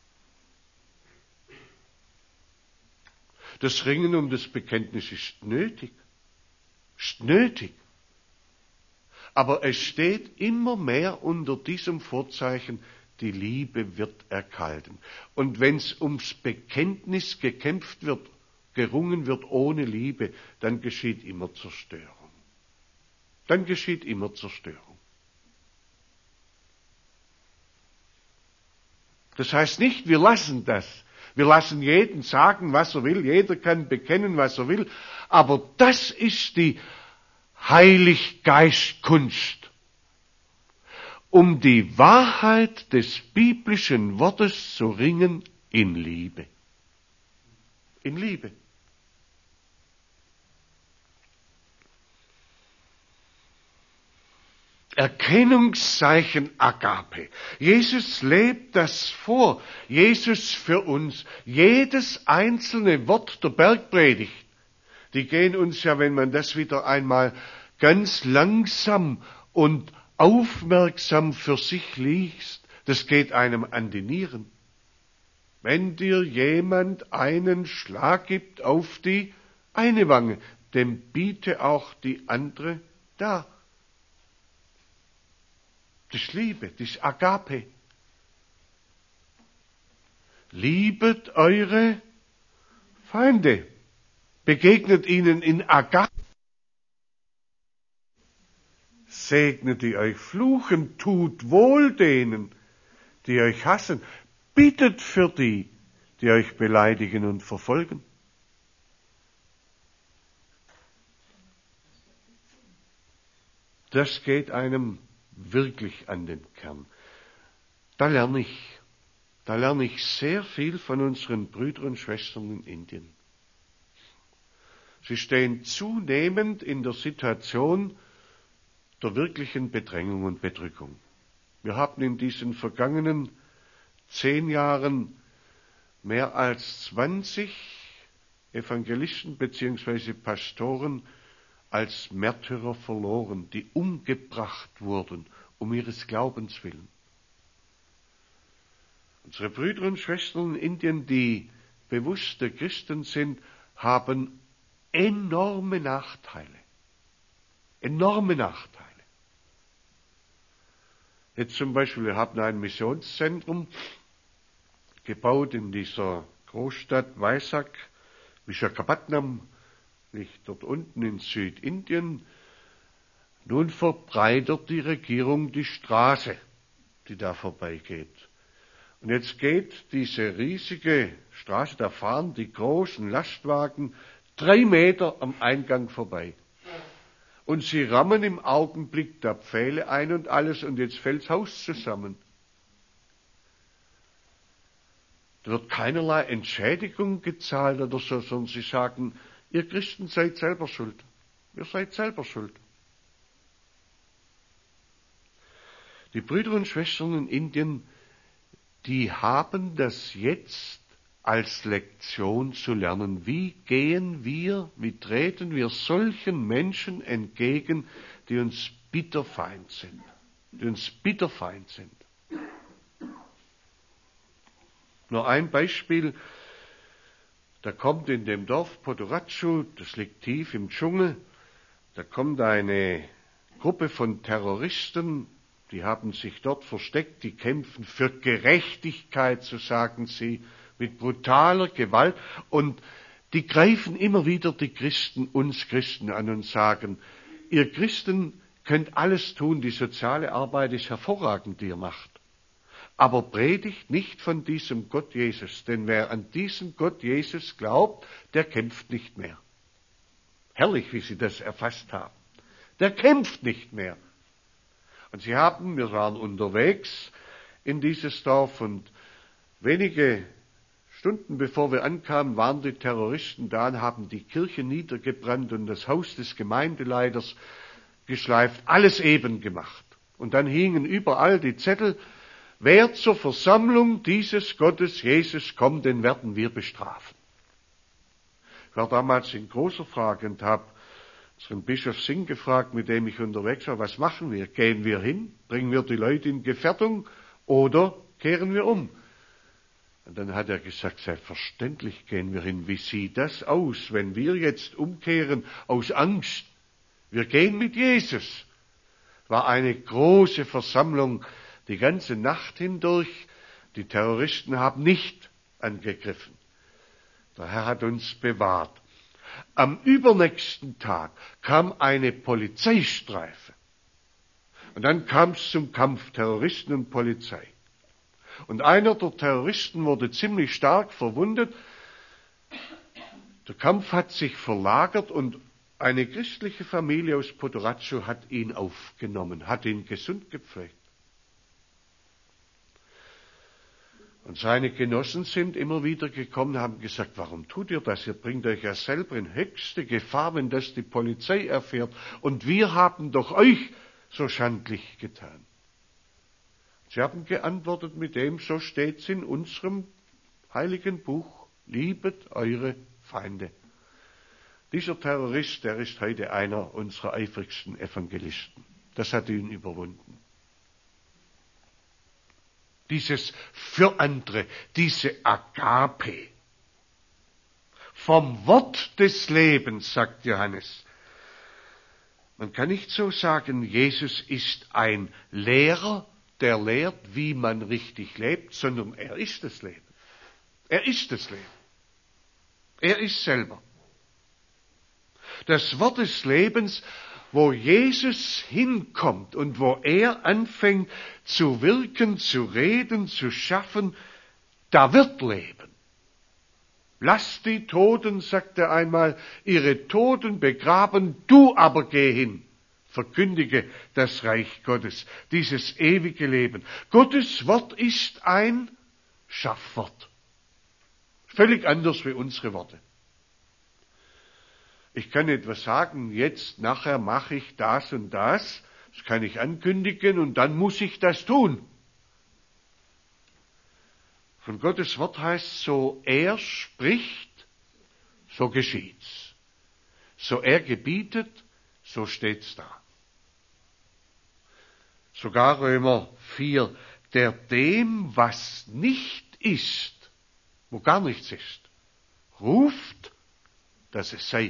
Das Ringen um das Bekenntnis ist nötig. Ist nötig. Aber es steht immer mehr unter diesem Vorzeichen, die Liebe wird erkalten. Und wenn es ums Bekenntnis gekämpft wird, gerungen wird ohne Liebe, dann geschieht immer Zerstörung. Dann geschieht immer Zerstörung. Das heißt nicht, wir lassen das. Wir lassen jeden sagen, was er will. Jeder kann bekennen, was er will. Aber das ist die Heiliggeistkunst. Um die Wahrheit des biblischen Wortes zu ringen in Liebe. In Liebe. Erkennungszeichen Agape. Jesus lebt das vor. Jesus für uns. Jedes einzelne Wort der Bergpredigt, die gehen uns ja, wenn man das wieder einmal ganz langsam und aufmerksam für sich liest, das geht einem an die Nieren. Wenn dir jemand einen Schlag gibt auf die eine Wange, dem biete auch die andere dar. Das ist Liebe, das ist Agape. Liebet eure Feinde. Begegnet ihnen in Agape. Segnet die euch fluchen, tut wohl denen, die euch hassen. Bittet für die, die euch beleidigen und verfolgen. Das geht einem wirklich an den Kern. Da lerne ich Da lerne ich sehr viel von unseren Brüdern und Schwestern in Indien. Sie stehen zunehmend in der Situation der wirklichen Bedrängung und Bedrückung. Wir haben in diesen vergangenen zehn Jahren mehr als zwanzig Evangelisten bzw. Pastoren als Märtyrer verloren, die umgebracht wurden, um ihres Glaubens willen. Unsere Brüder und Schwestern in Indien, die bewusste Christen sind, haben enorme Nachteile. Enorme Nachteile. Jetzt zum Beispiel, wir haben ein Missionszentrum gebaut in dieser Großstadt Vizag, Visakhapatnam, liegt dort unten in Südindien. Nun verbreitert die Regierung die Straße, die da vorbeigeht. Und jetzt geht diese riesige Straße, da fahren die großen Lastwagen drei Meter am Eingang vorbei. Und sie rammen im Augenblick da Pfähle ein und alles, und jetzt fällt's Haus zusammen. Da wird keinerlei Entschädigung gezahlt oder so, sondern sie sagen, ihr Christen seid selber schuld. Ihr seid selber schuld. Die Brüder und Schwestern in Indien, die haben das jetzt als Lektion zu lernen. Wie gehen wir, wie treten wir solchen Menschen entgegen, die uns bitterfeind sind, die uns bitterfeind sind. Nur ein Beispiel, da kommt in dem Dorf Podoracu, das liegt tief im Dschungel, da kommt eine Gruppe von Terroristen, die haben sich dort versteckt, die kämpfen für Gerechtigkeit, so sagen sie, mit brutaler Gewalt, und die greifen immer wieder die Christen, uns Christen an und sagen, ihr Christen könnt alles tun, die soziale Arbeit ist hervorragend, die ihr macht. Aber predigt nicht von diesem Gott Jesus, denn wer an diesen Gott Jesus glaubt, der kämpft nicht mehr. Herrlich, wie sie das erfasst haben. Der kämpft nicht mehr. Und sie haben, wir waren unterwegs in dieses Dorf, und wenige Stunden bevor wir ankamen, waren die Terroristen da und haben die Kirche niedergebrannt und das Haus des Gemeindeleiters geschleift, alles eben gemacht. Und dann hingen überall die Zettel, wer zur Versammlung dieses Gottes Jesus kommt, den werden wir bestrafen. Ich war damals in großer Frage und habe unseren Bischof Singh gefragt, mit dem ich unterwegs war, was machen wir? Gehen wir hin? Bringen wir die Leute in Gefährdung oder kehren wir um? Und dann hat er gesagt, selbstverständlich gehen wir hin. Wie sieht das aus, wenn wir jetzt umkehren aus Angst? Wir gehen mit Jesus. War eine große Versammlung die ganze Nacht hindurch. Die Terroristen haben nicht angegriffen. Der Herr hat uns bewahrt. Am übernächsten Tag kam eine Polizeistreife. Und dann kam es zum Kampf Terroristen und Polizei. Und einer der Terroristen wurde ziemlich stark verwundet. Der Kampf hat sich verlagert und eine christliche Familie aus Podoracu hat ihn aufgenommen, hat ihn gesund gepflegt. Und seine Genossen sind immer wieder gekommen und haben gesagt, warum tut ihr das? Ihr bringt euch ja selber in höchste Gefahr, wenn das die Polizei erfährt. Und wir haben doch euch so schandlich getan. Sie haben geantwortet mit dem, so steht's in unserem heiligen Buch, liebet eure Feinde. Dieser Terrorist, der ist heute einer unserer eifrigsten Evangelisten. Das hat ihn überwunden. Dieses für andere, diese Agape. Vom Wort des Lebens, sagt Johannes. Man kann nicht so sagen, Jesus ist ein Lehrer, der lehrt, wie man richtig lebt, sondern er ist das Leben. Er ist das Leben. Er ist selber. Das Wort des Lebens, wo Jesus hinkommt und wo er anfängt zu wirken, zu reden, zu schaffen, da wird Leben. Lasst die Toten, sagt er einmal, ihre Toten begraben, du aber geh hin. Verkündige das Reich Gottes, dieses ewige Leben. Gottes Wort ist ein Schaffwort. Völlig anders wie unsere Worte. Ich kann etwas sagen, jetzt, nachher mache ich das und das, das kann ich ankündigen und dann muss ich das tun. Von Gottes Wort heißt, so er spricht, so geschieht's. So er gebietet, so steht's da. Sogar Römer vier, der dem, was nicht ist, wo gar nichts ist, ruft, dass es sei.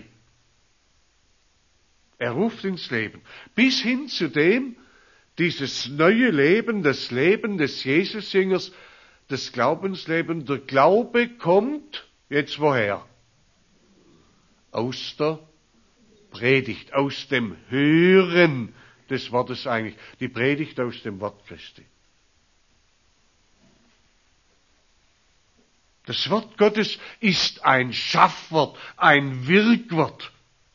Er ruft ins Leben. Bis hin zu dem, dieses neue Leben, das Leben des Jesusjüngers, das Glaubensleben, der Glaube kommt, jetzt woher? Aus der Predigt, aus dem Hören des Wortes eigentlich. Die Predigt aus dem Wort Christi. Das Wort Gottes ist ein Schaffwort, ein Wirkwort.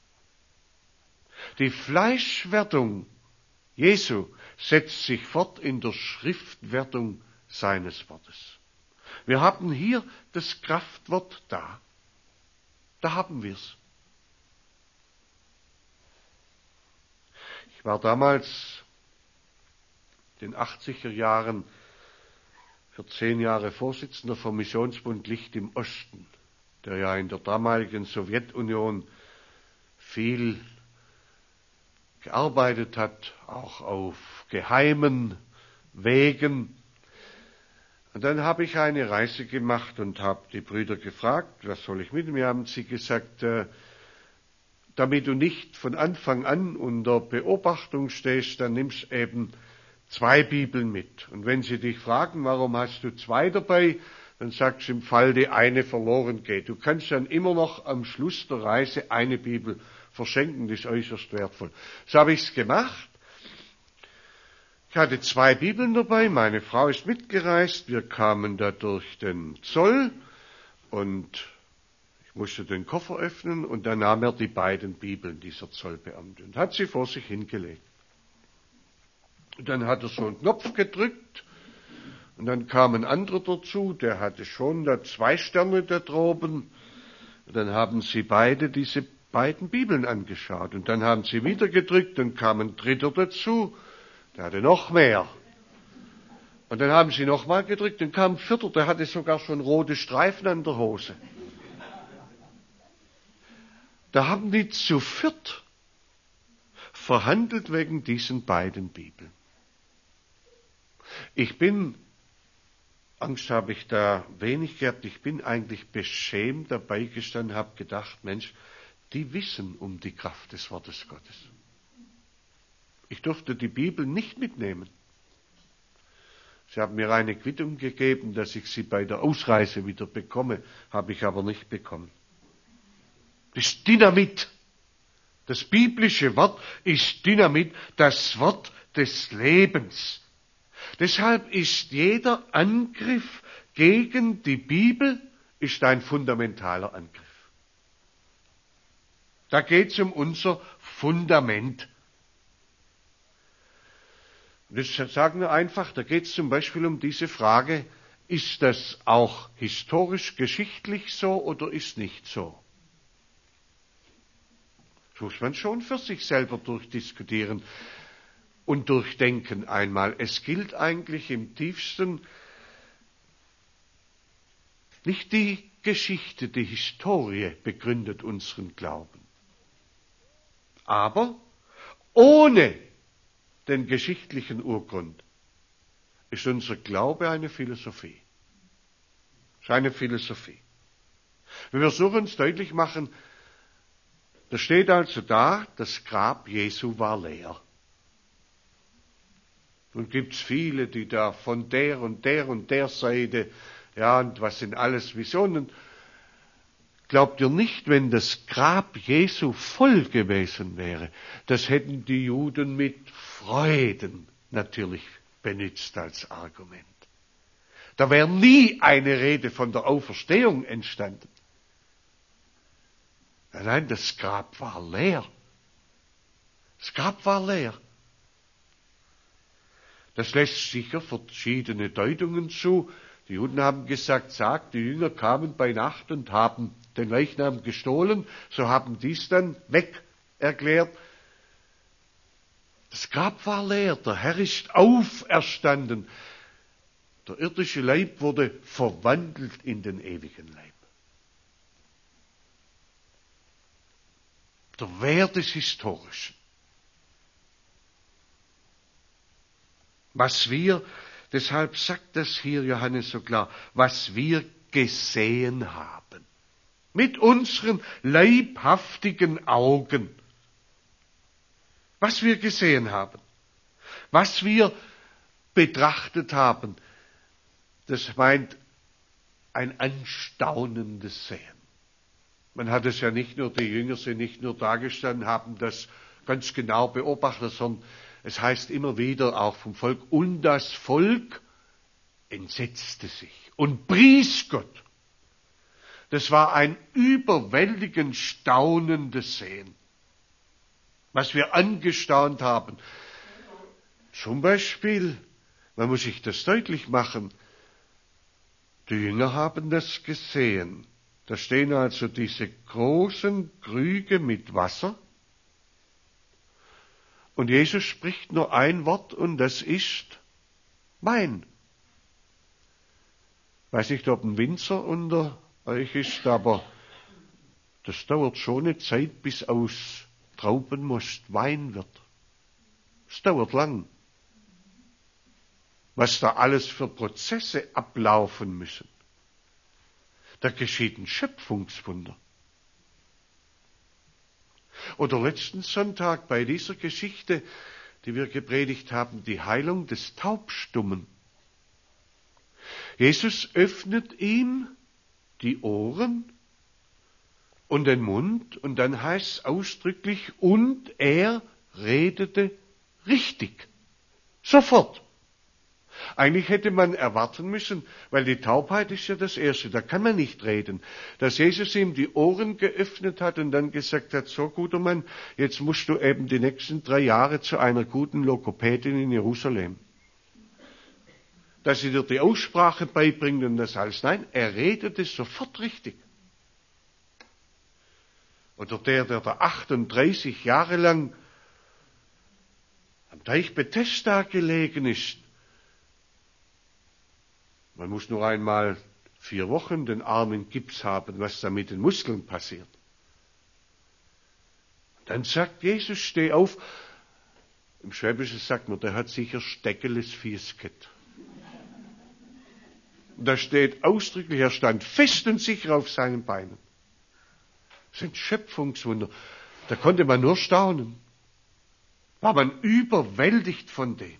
Die Fleischwerdung Jesu setzt sich fort in der Schriftwerdung seines Wortes. Wir haben hier das Kraftwort da. Da haben wir's. Ich war damals in den achtziger Jahren für zehn Jahre Vorsitzender vom Missionsbund Licht im Osten, der ja in der damaligen Sowjetunion viel gearbeitet hat, auch auf geheimen Wegen. Und dann habe ich eine Reise gemacht und habe die Brüder gefragt, was soll ich mitnehmen? Haben sie gesagt, äh, damit du nicht von Anfang an unter Beobachtung stehst, dann nimmst eben zwei Bibeln mit. Und wenn sie dich fragen, warum hast du zwei dabei, dann sagst du im Fall, die eine verloren geht. Du kannst dann immer noch am Schluss der Reise eine Bibel verschenken, das ist äußerst wertvoll. So habe ich es gemacht. Ich hatte zwei Bibeln dabei, meine Frau ist mitgereist, wir kamen da durch den Zoll und ich musste den Koffer öffnen und dann nahm er die beiden Bibeln, dieser Zollbeamte, und hat sie vor sich hingelegt. Und dann hat er so einen Knopf gedrückt und dann kam ein anderer dazu, der hatte schon da zwei Sterne da droben. Und dann haben sie beide diese beiden Bibeln angeschaut und dann haben sie wieder gedrückt, dann kam ein dritter dazu, der hatte noch mehr. Und dann haben sie nochmal gedrückt, dann kam ein vierter, der hatte sogar schon rote Streifen an der Hose. Da haben die zu viert verhandelt wegen diesen beiden Bibeln. Ich bin, Angst habe ich da wenig gehabt, ich bin eigentlich beschämt dabei gestanden, habe gedacht, Mensch, die wissen um die Kraft des Wortes Gottes. Ich durfte die Bibel nicht mitnehmen. Sie haben mir eine Quittung gegeben, dass ich sie bei der Ausreise wieder bekomme, habe ich aber nicht bekommen. Das ist Dynamit. Das biblische Wort ist Dynamit, das Wort des Lebens. Deshalb ist jeder Angriff gegen die Bibel ist ein fundamentaler Angriff. Da geht es um unser Fundament. Das sagen wir einfach, da geht es zum Beispiel um diese Frage, ist das auch historisch, geschichtlich so oder ist nicht so? Das muss man schon für sich selber durchdiskutieren und durchdenken einmal. Es gilt eigentlich im tiefsten nicht die Geschichte, die Historie begründet unseren Glauben. Aber ohne den geschichtlichen Urgrund ist unser Glaube eine Philosophie. Ist eine Philosophie. Wir versuchen uns deutlich machen, da steht also da, das Grab Jesu war leer. Nun gibt's viele, die da von der und der und der Seite, ja, und was sind alles Visionen. Glaubt ihr nicht, wenn das Grab Jesu voll gewesen wäre, das hätten die Juden mit Freuden natürlich benutzt als Argument. Da wäre nie eine Rede von der Auferstehung entstanden. Nein, das Grab war leer. Das Grab war leer. Das lässt sicher verschiedene Deutungen zu. Die Juden haben gesagt, sagt, die Jünger kamen bei Nacht und haben den Leichnam gestohlen, so haben dies dann weg erklärt. Das Grab war leer, der Herr ist auferstanden. Der irdische Leib wurde verwandelt in den ewigen Leib. Der Wert des Historischen. Was wir, deshalb sagt das hier Johannes so klar, was wir gesehen haben. Mit unseren leibhaftigen Augen. Was wir gesehen haben. Was wir betrachtet haben. Das meint ein anstaunendes Sehen. Man hat es ja nicht nur, die Jünger sind nicht nur dagestanden, haben das ganz genau beobachtet, sondern es heißt immer wieder auch vom Volk, und das Volk entsetzte sich und pries Gott. Das war ein überwältigend staunendes Sehen, was wir angestaunt haben. Zum Beispiel, man muss sich das deutlich machen, die Jünger haben das gesehen. Da stehen also diese großen Krüge mit Wasser. Und Jesus spricht nur ein Wort und das ist Wein. Weiß nicht, ob ein Winzer unter euch ist, aber das dauert schon eine Zeit, bis aus Traubenmost Wein wird. Es dauert lang. Was da alles für Prozesse ablaufen müssen. Da geschieht ein Schöpfungswunder. Oder letzten Sonntag bei dieser Geschichte, die wir gepredigt haben, die Heilung des Taubstummen. Jesus öffnet ihm die Ohren und den Mund und dann heißt es ausdrücklich, und er redete richtig. Sofort. Eigentlich hätte man erwarten müssen, weil die Taubheit ist ja das Erste, da kann man nicht reden, dass Jesus ihm die Ohren geöffnet hat und dann gesagt hat, so guter Mann, jetzt musst du eben die nächsten drei Jahre zu einer guten Logopädin in Jerusalem. Dass sie dir die Aussprache beibringt und das alles. Nein, er redete sofort richtig. Oder der, der da achtunddreißig Jahre lang am Teich Bethesda gelegen ist. Man muss nur einmal vier Wochen den Arm in Gips haben, was da mit den Muskeln passiert. Und dann sagt Jesus, steh auf. Im Schwäbischen sagt man, der hat sicher Steckeles Fiesket. Und da steht ausdrücklich, er stand fest und sicher auf seinen Beinen. Das sind Schöpfungswunder. Da konnte man nur staunen. War man überwältigt von dem.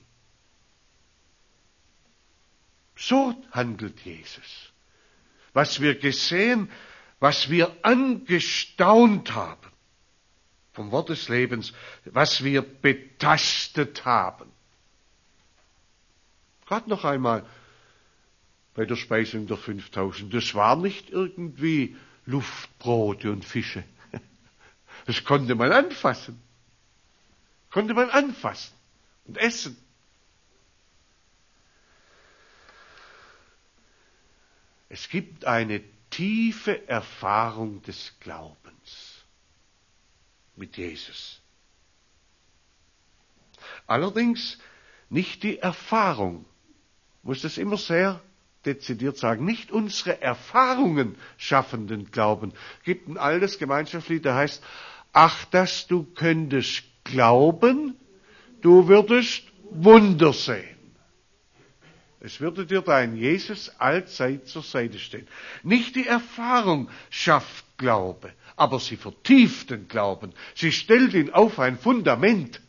So handelt Jesus. Was wir gesehen, was wir angestaunt haben, vom Wort des Lebens, was wir betastet haben. Gerade noch einmal bei der Speisung der fünftausend. Das war nicht irgendwie Luftbrote und Fische. Das konnte man anfassen. Konnte man anfassen und essen. Es gibt eine tiefe Erfahrung des Glaubens mit Jesus. Allerdings nicht die Erfahrung, ich muss das immer sehr dezidiert sagen, nicht unsere Erfahrungen schaffen den Glauben. Es gibt ein altes Gemeinschaftslied, da heißt, ach, dass du könntest glauben, du würdest Wunder sehen. Es würde dir dein Jesus allzeit zur Seite stehen. Nicht die Erfahrung schafft Glaube, aber sie vertieft den Glauben. Sie stellt ihn auf ein Fundament.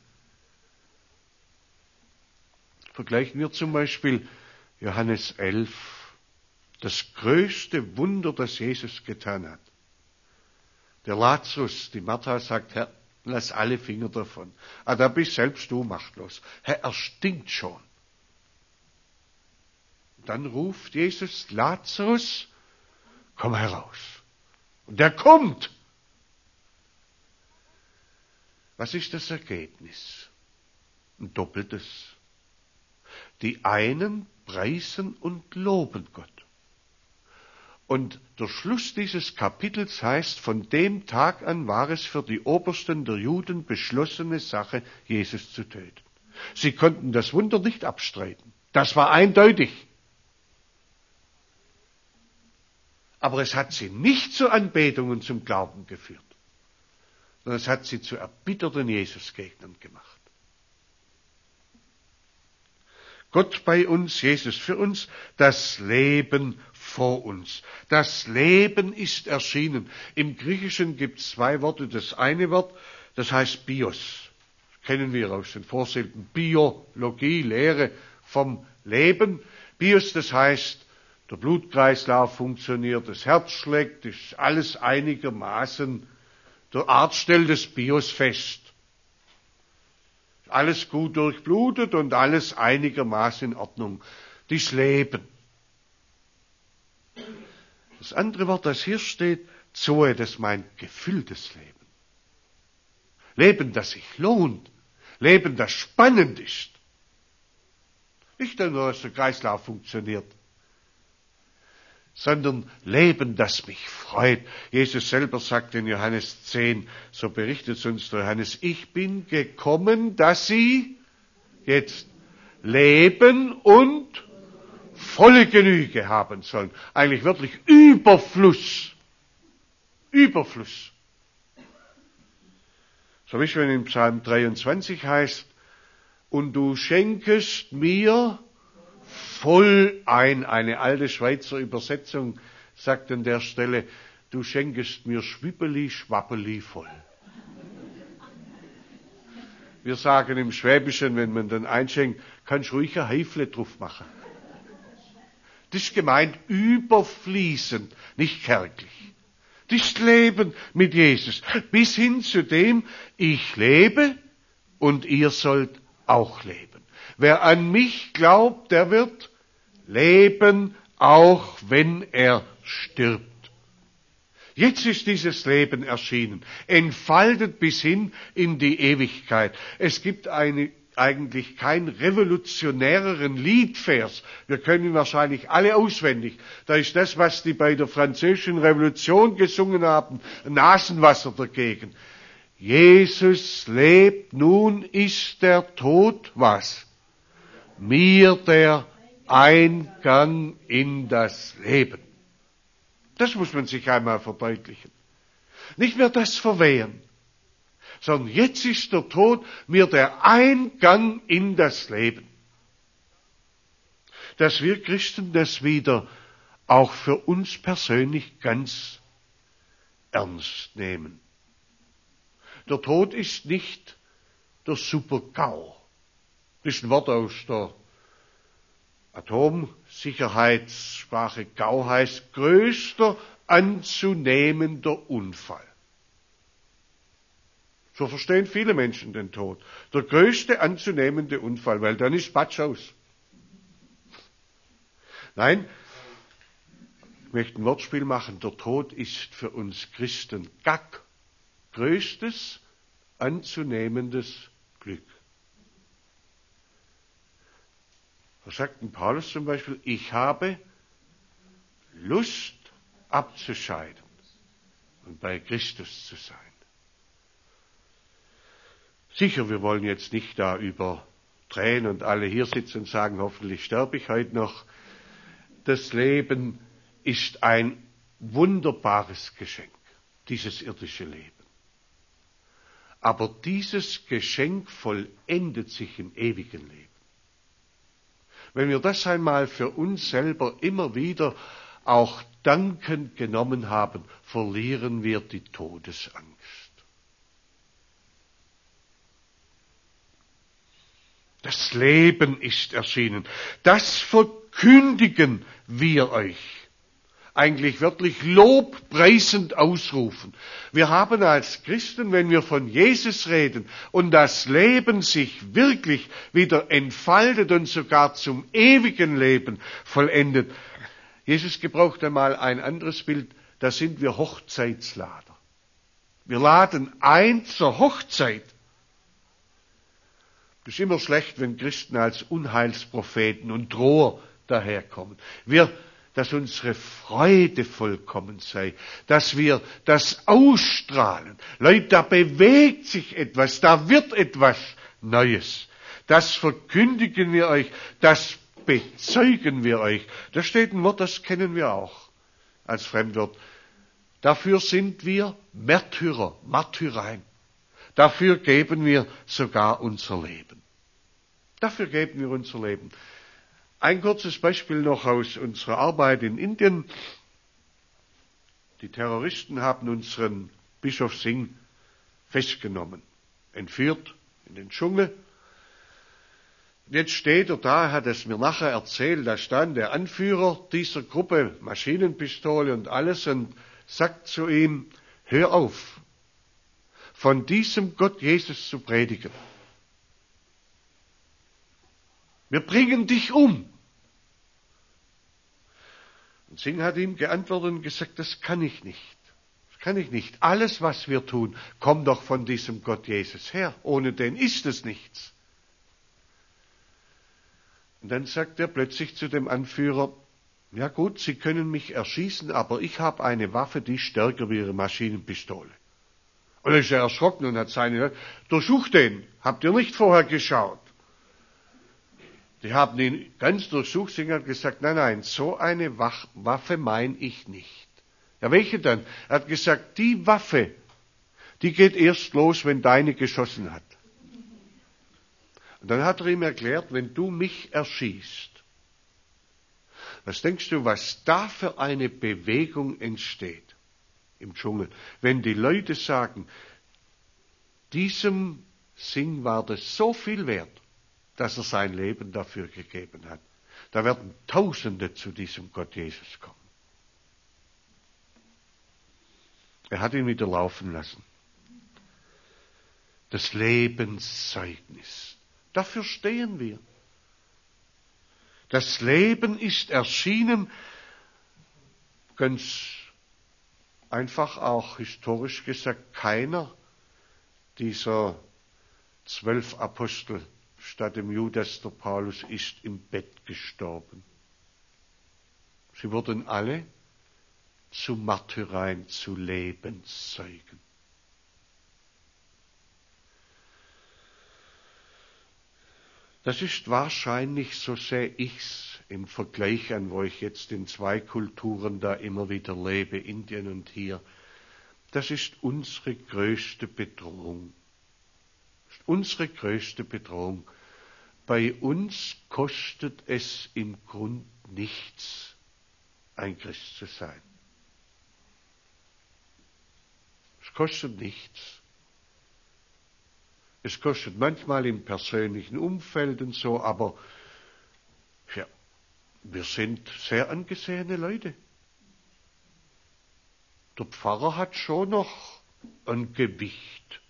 Vergleichen wir zum Beispiel Johannes elf, das größte Wunder, das Jesus getan hat. Der Lazarus, die Martha sagt, Herr, lass alle Finger davon. Ah, da bist selbst du machtlos. Herr, er stinkt schon. Dann ruft Jesus, Lazarus, komm heraus. Und er kommt. Was ist das Ergebnis? Ein doppeltes. Die einen preisen und loben Gott. Und der Schluss dieses Kapitels heißt, von dem Tag an war es für die Obersten der Juden beschlossene Sache, Jesus zu töten. Sie konnten das Wunder nicht abstreiten. Das war eindeutig. Aber es hat sie nicht zur Anbetung und zum Glauben geführt, sondern es hat sie zu erbitterten Jesusgegnern gemacht. Gott bei uns, Jesus für uns, das Leben vor uns. Das Leben ist erschienen. Im Griechischen gibt es zwei Worte. Das eine Wort, das heißt Bios. Das kennen wir aus den Vorsilben. Biologie, Lehre vom Leben. Bios, das heißt, der Blutkreislauf funktioniert, das Herz schlägt, ist alles einigermaßen. Der Arzt stellt das Bios fest. Alles gut durchblutet und alles einigermaßen in Ordnung. Das Leben. Das andere Wort, das hier steht, Zoe, das meint gefülltes Leben. Leben, das sich lohnt. Leben, das spannend ist. Nicht nur, dass der Kreislauf funktioniert, sondern Leben, das mich freut. Jesus selber sagt in Johannes zehn, so berichtet es uns der Johannes, ich bin gekommen, dass sie jetzt leben und volle Genüge haben sollen. Eigentlich wirklich Überfluss. Überfluss. So wie es in Psalm dreiundzwanzig heißt, und du schenkest mir voll ein. Eine alte Schweizer Übersetzung sagt an der Stelle, du schenkest mir schwippeli, schwappeli voll. Wir sagen im Schwäbischen, wenn man dann einschenkt, kannst du ruhig ein Heifle drauf machen. Das ist gemeint überfließend, nicht kärglich. Das ist Leben mit Jesus. Bis hin zu dem, ich lebe und ihr sollt auch leben. Wer an mich glaubt, der wird leben, auch wenn er stirbt. Jetzt ist dieses Leben erschienen, entfaltet bis hin in die Ewigkeit. Es gibt eine, eigentlich keinen revolutionäreren Liedvers. Wir können ihn wahrscheinlich alle auswendig. Da ist das, was die bei der Französischen Revolution gesungen haben, Nasenwasser dagegen. Jesus lebt, nun ist der Tod was? Mir der Eingang in das Leben. Das muss man sich einmal verdeutlichen. Nicht mehr das verwehren, sondern jetzt ist der Tod mir der Eingang in das Leben. Dass wir Christen das wieder auch für uns persönlich ganz ernst nehmen. Der Tod ist nicht der Super-GAU. Das ist ein Wort aus der Atomsicherheitssprache. GAU heißt größter anzunehmender Unfall. So verstehen viele Menschen den Tod. Der größte anzunehmende Unfall, weil dann ist Patsch aus. Nein, ich möchte ein Wortspiel machen. Der Tod ist für uns Christen Gack. Größtes anzunehmendes Glück. Da sagt ein Paulus zum Beispiel, ich habe Lust abzuscheiden und bei Christus zu sein. Sicher, wir wollen jetzt nicht da über Tränen und alle hier sitzen und sagen, hoffentlich sterbe ich heute noch. Das Leben ist ein wunderbares Geschenk, dieses irdische Leben. Aber dieses Geschenk vollendet sich im ewigen Leben. Wenn wir das einmal für uns selber immer wieder auch dankend genommen haben, verlieren wir die Todesangst. Das Leben ist erschienen. Das verkündigen wir euch. Eigentlich wirklich lobpreisend ausrufen. Wir haben als Christen, wenn wir von Jesus reden und das Leben sich wirklich wieder entfaltet und sogar zum ewigen Leben vollendet. Jesus gebraucht einmal ein anderes Bild, da sind wir Hochzeitslader. Wir laden ein zur Hochzeit. Es ist immer schlecht, wenn Christen als Unheilspropheten und Droher daherkommen. Wir, dass unsere Freude vollkommen sei, dass wir das ausstrahlen. Leute, da bewegt sich etwas, da wird etwas Neues. Das verkündigen wir euch, das bezeugen wir euch. Da steht ein Wort, das kennen wir auch als Fremdwort. Dafür sind wir Märtyrer, Martyrein. Dafür geben wir sogar unser Leben. Dafür geben wir unser Leben. Ein kurzes Beispiel noch aus unserer Arbeit in Indien. Die Terroristen haben unseren Bischof Singh festgenommen, entführt in den Dschungel. Jetzt steht er da, er hat es mir nachher erzählt, da stand der Anführer dieser Gruppe, Maschinenpistole und alles, und sagt zu ihm, hör auf, von diesem Gott Jesus zu predigen. Wir bringen dich um. Und Singh hat ihm geantwortet und gesagt, das kann ich nicht. Das kann ich nicht. Alles, was wir tun, kommt doch von diesem Gott Jesus her. Ohne den ist es nichts. Und dann sagt er plötzlich zu dem Anführer, ja gut, Sie können mich erschießen, aber ich habe eine Waffe, die ist stärker wie Ihre Maschinenpistole. Und dann ist er erschrocken und hat seine, durchsucht den, habt ihr nicht vorher geschaut? Die haben ihn ganz durchsucht, Singh hat gesagt, nein, nein, so eine Waffe meine ich nicht. Ja, welche dann? Er hat gesagt, die Waffe, die geht erst los, wenn deine geschossen hat. Und dann hat er ihm erklärt, wenn du mich erschießt, was denkst du, was da für eine Bewegung entsteht im Dschungel? Wenn die Leute sagen, diesem Singh war das so viel wert, dass er sein Leben dafür gegeben hat. Da werden Tausende zu diesem Gott Jesus kommen. Er hat ihn wieder laufen lassen. Das Lebenszeugnis. Dafür stehen wir. Das Leben ist erschienen, ganz einfach auch historisch gesagt, keiner dieser zwölf Apostel statt dem Judas der Paulus ist im Bett gestorben. Sie wurden alle zu Martyreien, zu Lebenszeugen. Das ist wahrscheinlich, so sehe ich's im Vergleich an, wo ich jetzt in zwei Kulturen da immer wieder lebe, Indien und hier. Das ist unsere größte Bedrohung. Das ist unsere größte Bedrohung. Bei uns kostet es im Grund nichts, ein Christ zu sein. Es kostet nichts. Es kostet manchmal im persönlichen Umfeld und so, aber ja, wir sind sehr angesehene Leute. Der Pfarrer hat schon noch ein Gewicht.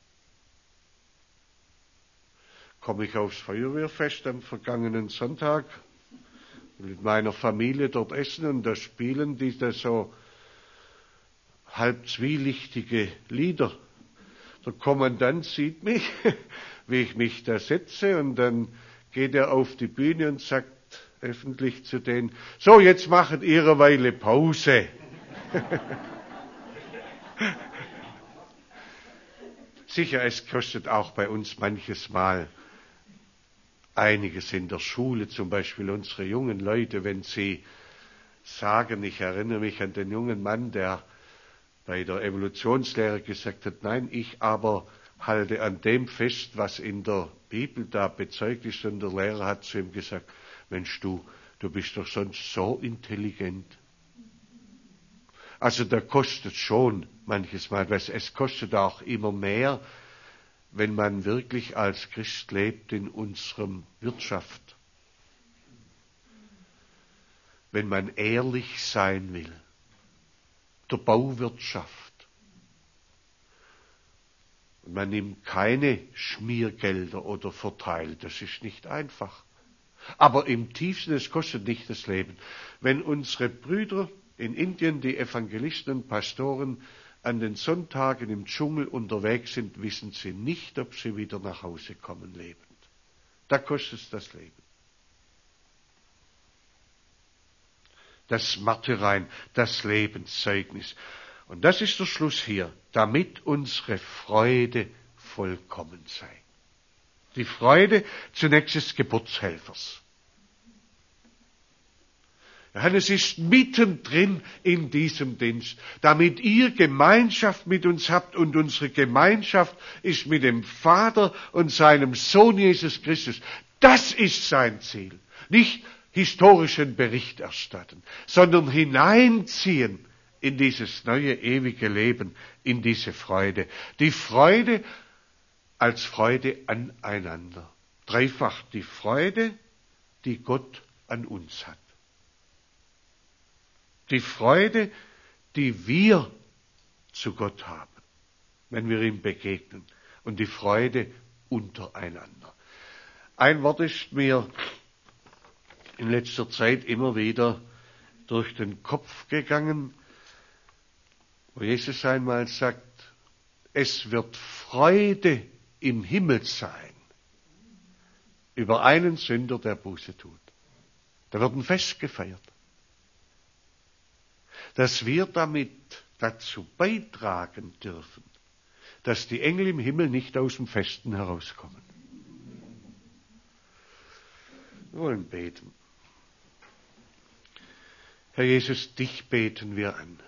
Komme ich aufs Feuerwehrfest am vergangenen Sonntag mit meiner Familie dort essen und da spielen die da so halb zwielichtige Lieder. Der Kommandant sieht mich, wie ich mich da setze, und dann geht er auf die Bühne und sagt öffentlich zu denen, so, jetzt machet ihr eine Weile Pause. Sicher, es kostet auch bei uns manches Mal einiges in der Schule, zum Beispiel unsere jungen Leute, wenn sie sagen, ich erinnere mich an den jungen Mann, der bei der Evolutionslehre gesagt hat, nein, ich aber halte an dem fest, was in der Bibel da bezeugt ist, und der Lehrer hat zu ihm gesagt, Mensch, du, du bist doch sonst so intelligent. Also da kostet schon manches Mal, weil es kostet auch immer mehr, wenn man wirklich als Christ lebt in unserem Wirtschaft. Wenn man ehrlich sein will. Der Bauwirtschaft. Und man nimmt keine Schmiergelder oder verteilt. Das ist nicht einfach. Aber im tiefsten, es kostet nicht das Leben. Wenn unsere Brüder in Indien, die Evangelisten und Pastoren, an den Sonntagen im Dschungel unterwegs sind, wissen sie nicht, ob sie wieder nach Hause kommen lebend. Da kostet es das Leben. das Märtyrein, das Lebenszeugnis. Und das ist der Schluss hier, damit unsere Freude vollkommen sei. Die Freude zunächst des Geburtshelfers. Johannes ist mittendrin in diesem Dienst, damit ihr Gemeinschaft mit uns habt und unsere Gemeinschaft ist mit dem Vater und seinem Sohn Jesus Christus. Das ist sein Ziel. Nicht historischen Bericht erstatten, sondern hineinziehen in dieses neue ewige Leben, in diese Freude. Die Freude als Freude aneinander. Dreifach die Freude, die Gott an uns hat. Die Freude, die wir zu Gott haben, wenn wir ihm begegnen. Und die Freude untereinander. Ein Wort ist mir in letzter Zeit immer wieder durch den Kopf gegangen, wo Jesus einmal sagt, es wird Freude im Himmel sein über einen Sünder, der Buße tut. Da wird ein Fest gefeiert. Dass wir damit dazu beitragen dürfen, dass die Engel im Himmel nicht aus dem Festen herauskommen. Wir wollen beten. Herr Jesus, dich beten wir an.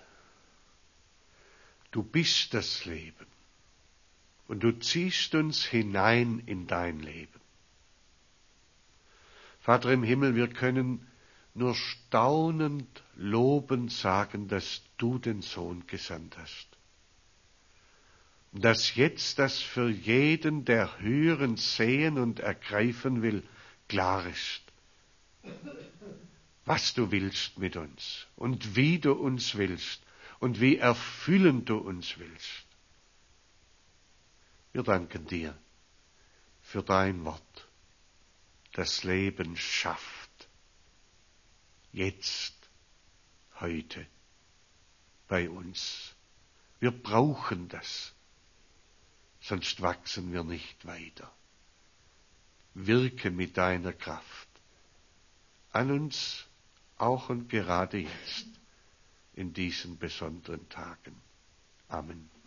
Du bist das Leben und du ziehst uns hinein in dein Leben. Vater im Himmel, wir können nur staunend, lobend sagen, dass du den Sohn gesandt hast. Und dass jetzt das für jeden, der hören, sehen und ergreifen will, klar ist, was du willst mit uns und wie du uns willst und wie erfüllend du uns willst. Wir danken dir für dein Wort, das Leben schafft. Jetzt, heute, bei uns. Wir brauchen das, sonst wachsen wir nicht weiter. Wirke mit deiner Kraft an uns, auch und gerade jetzt, in diesen besonderen Tagen. Amen.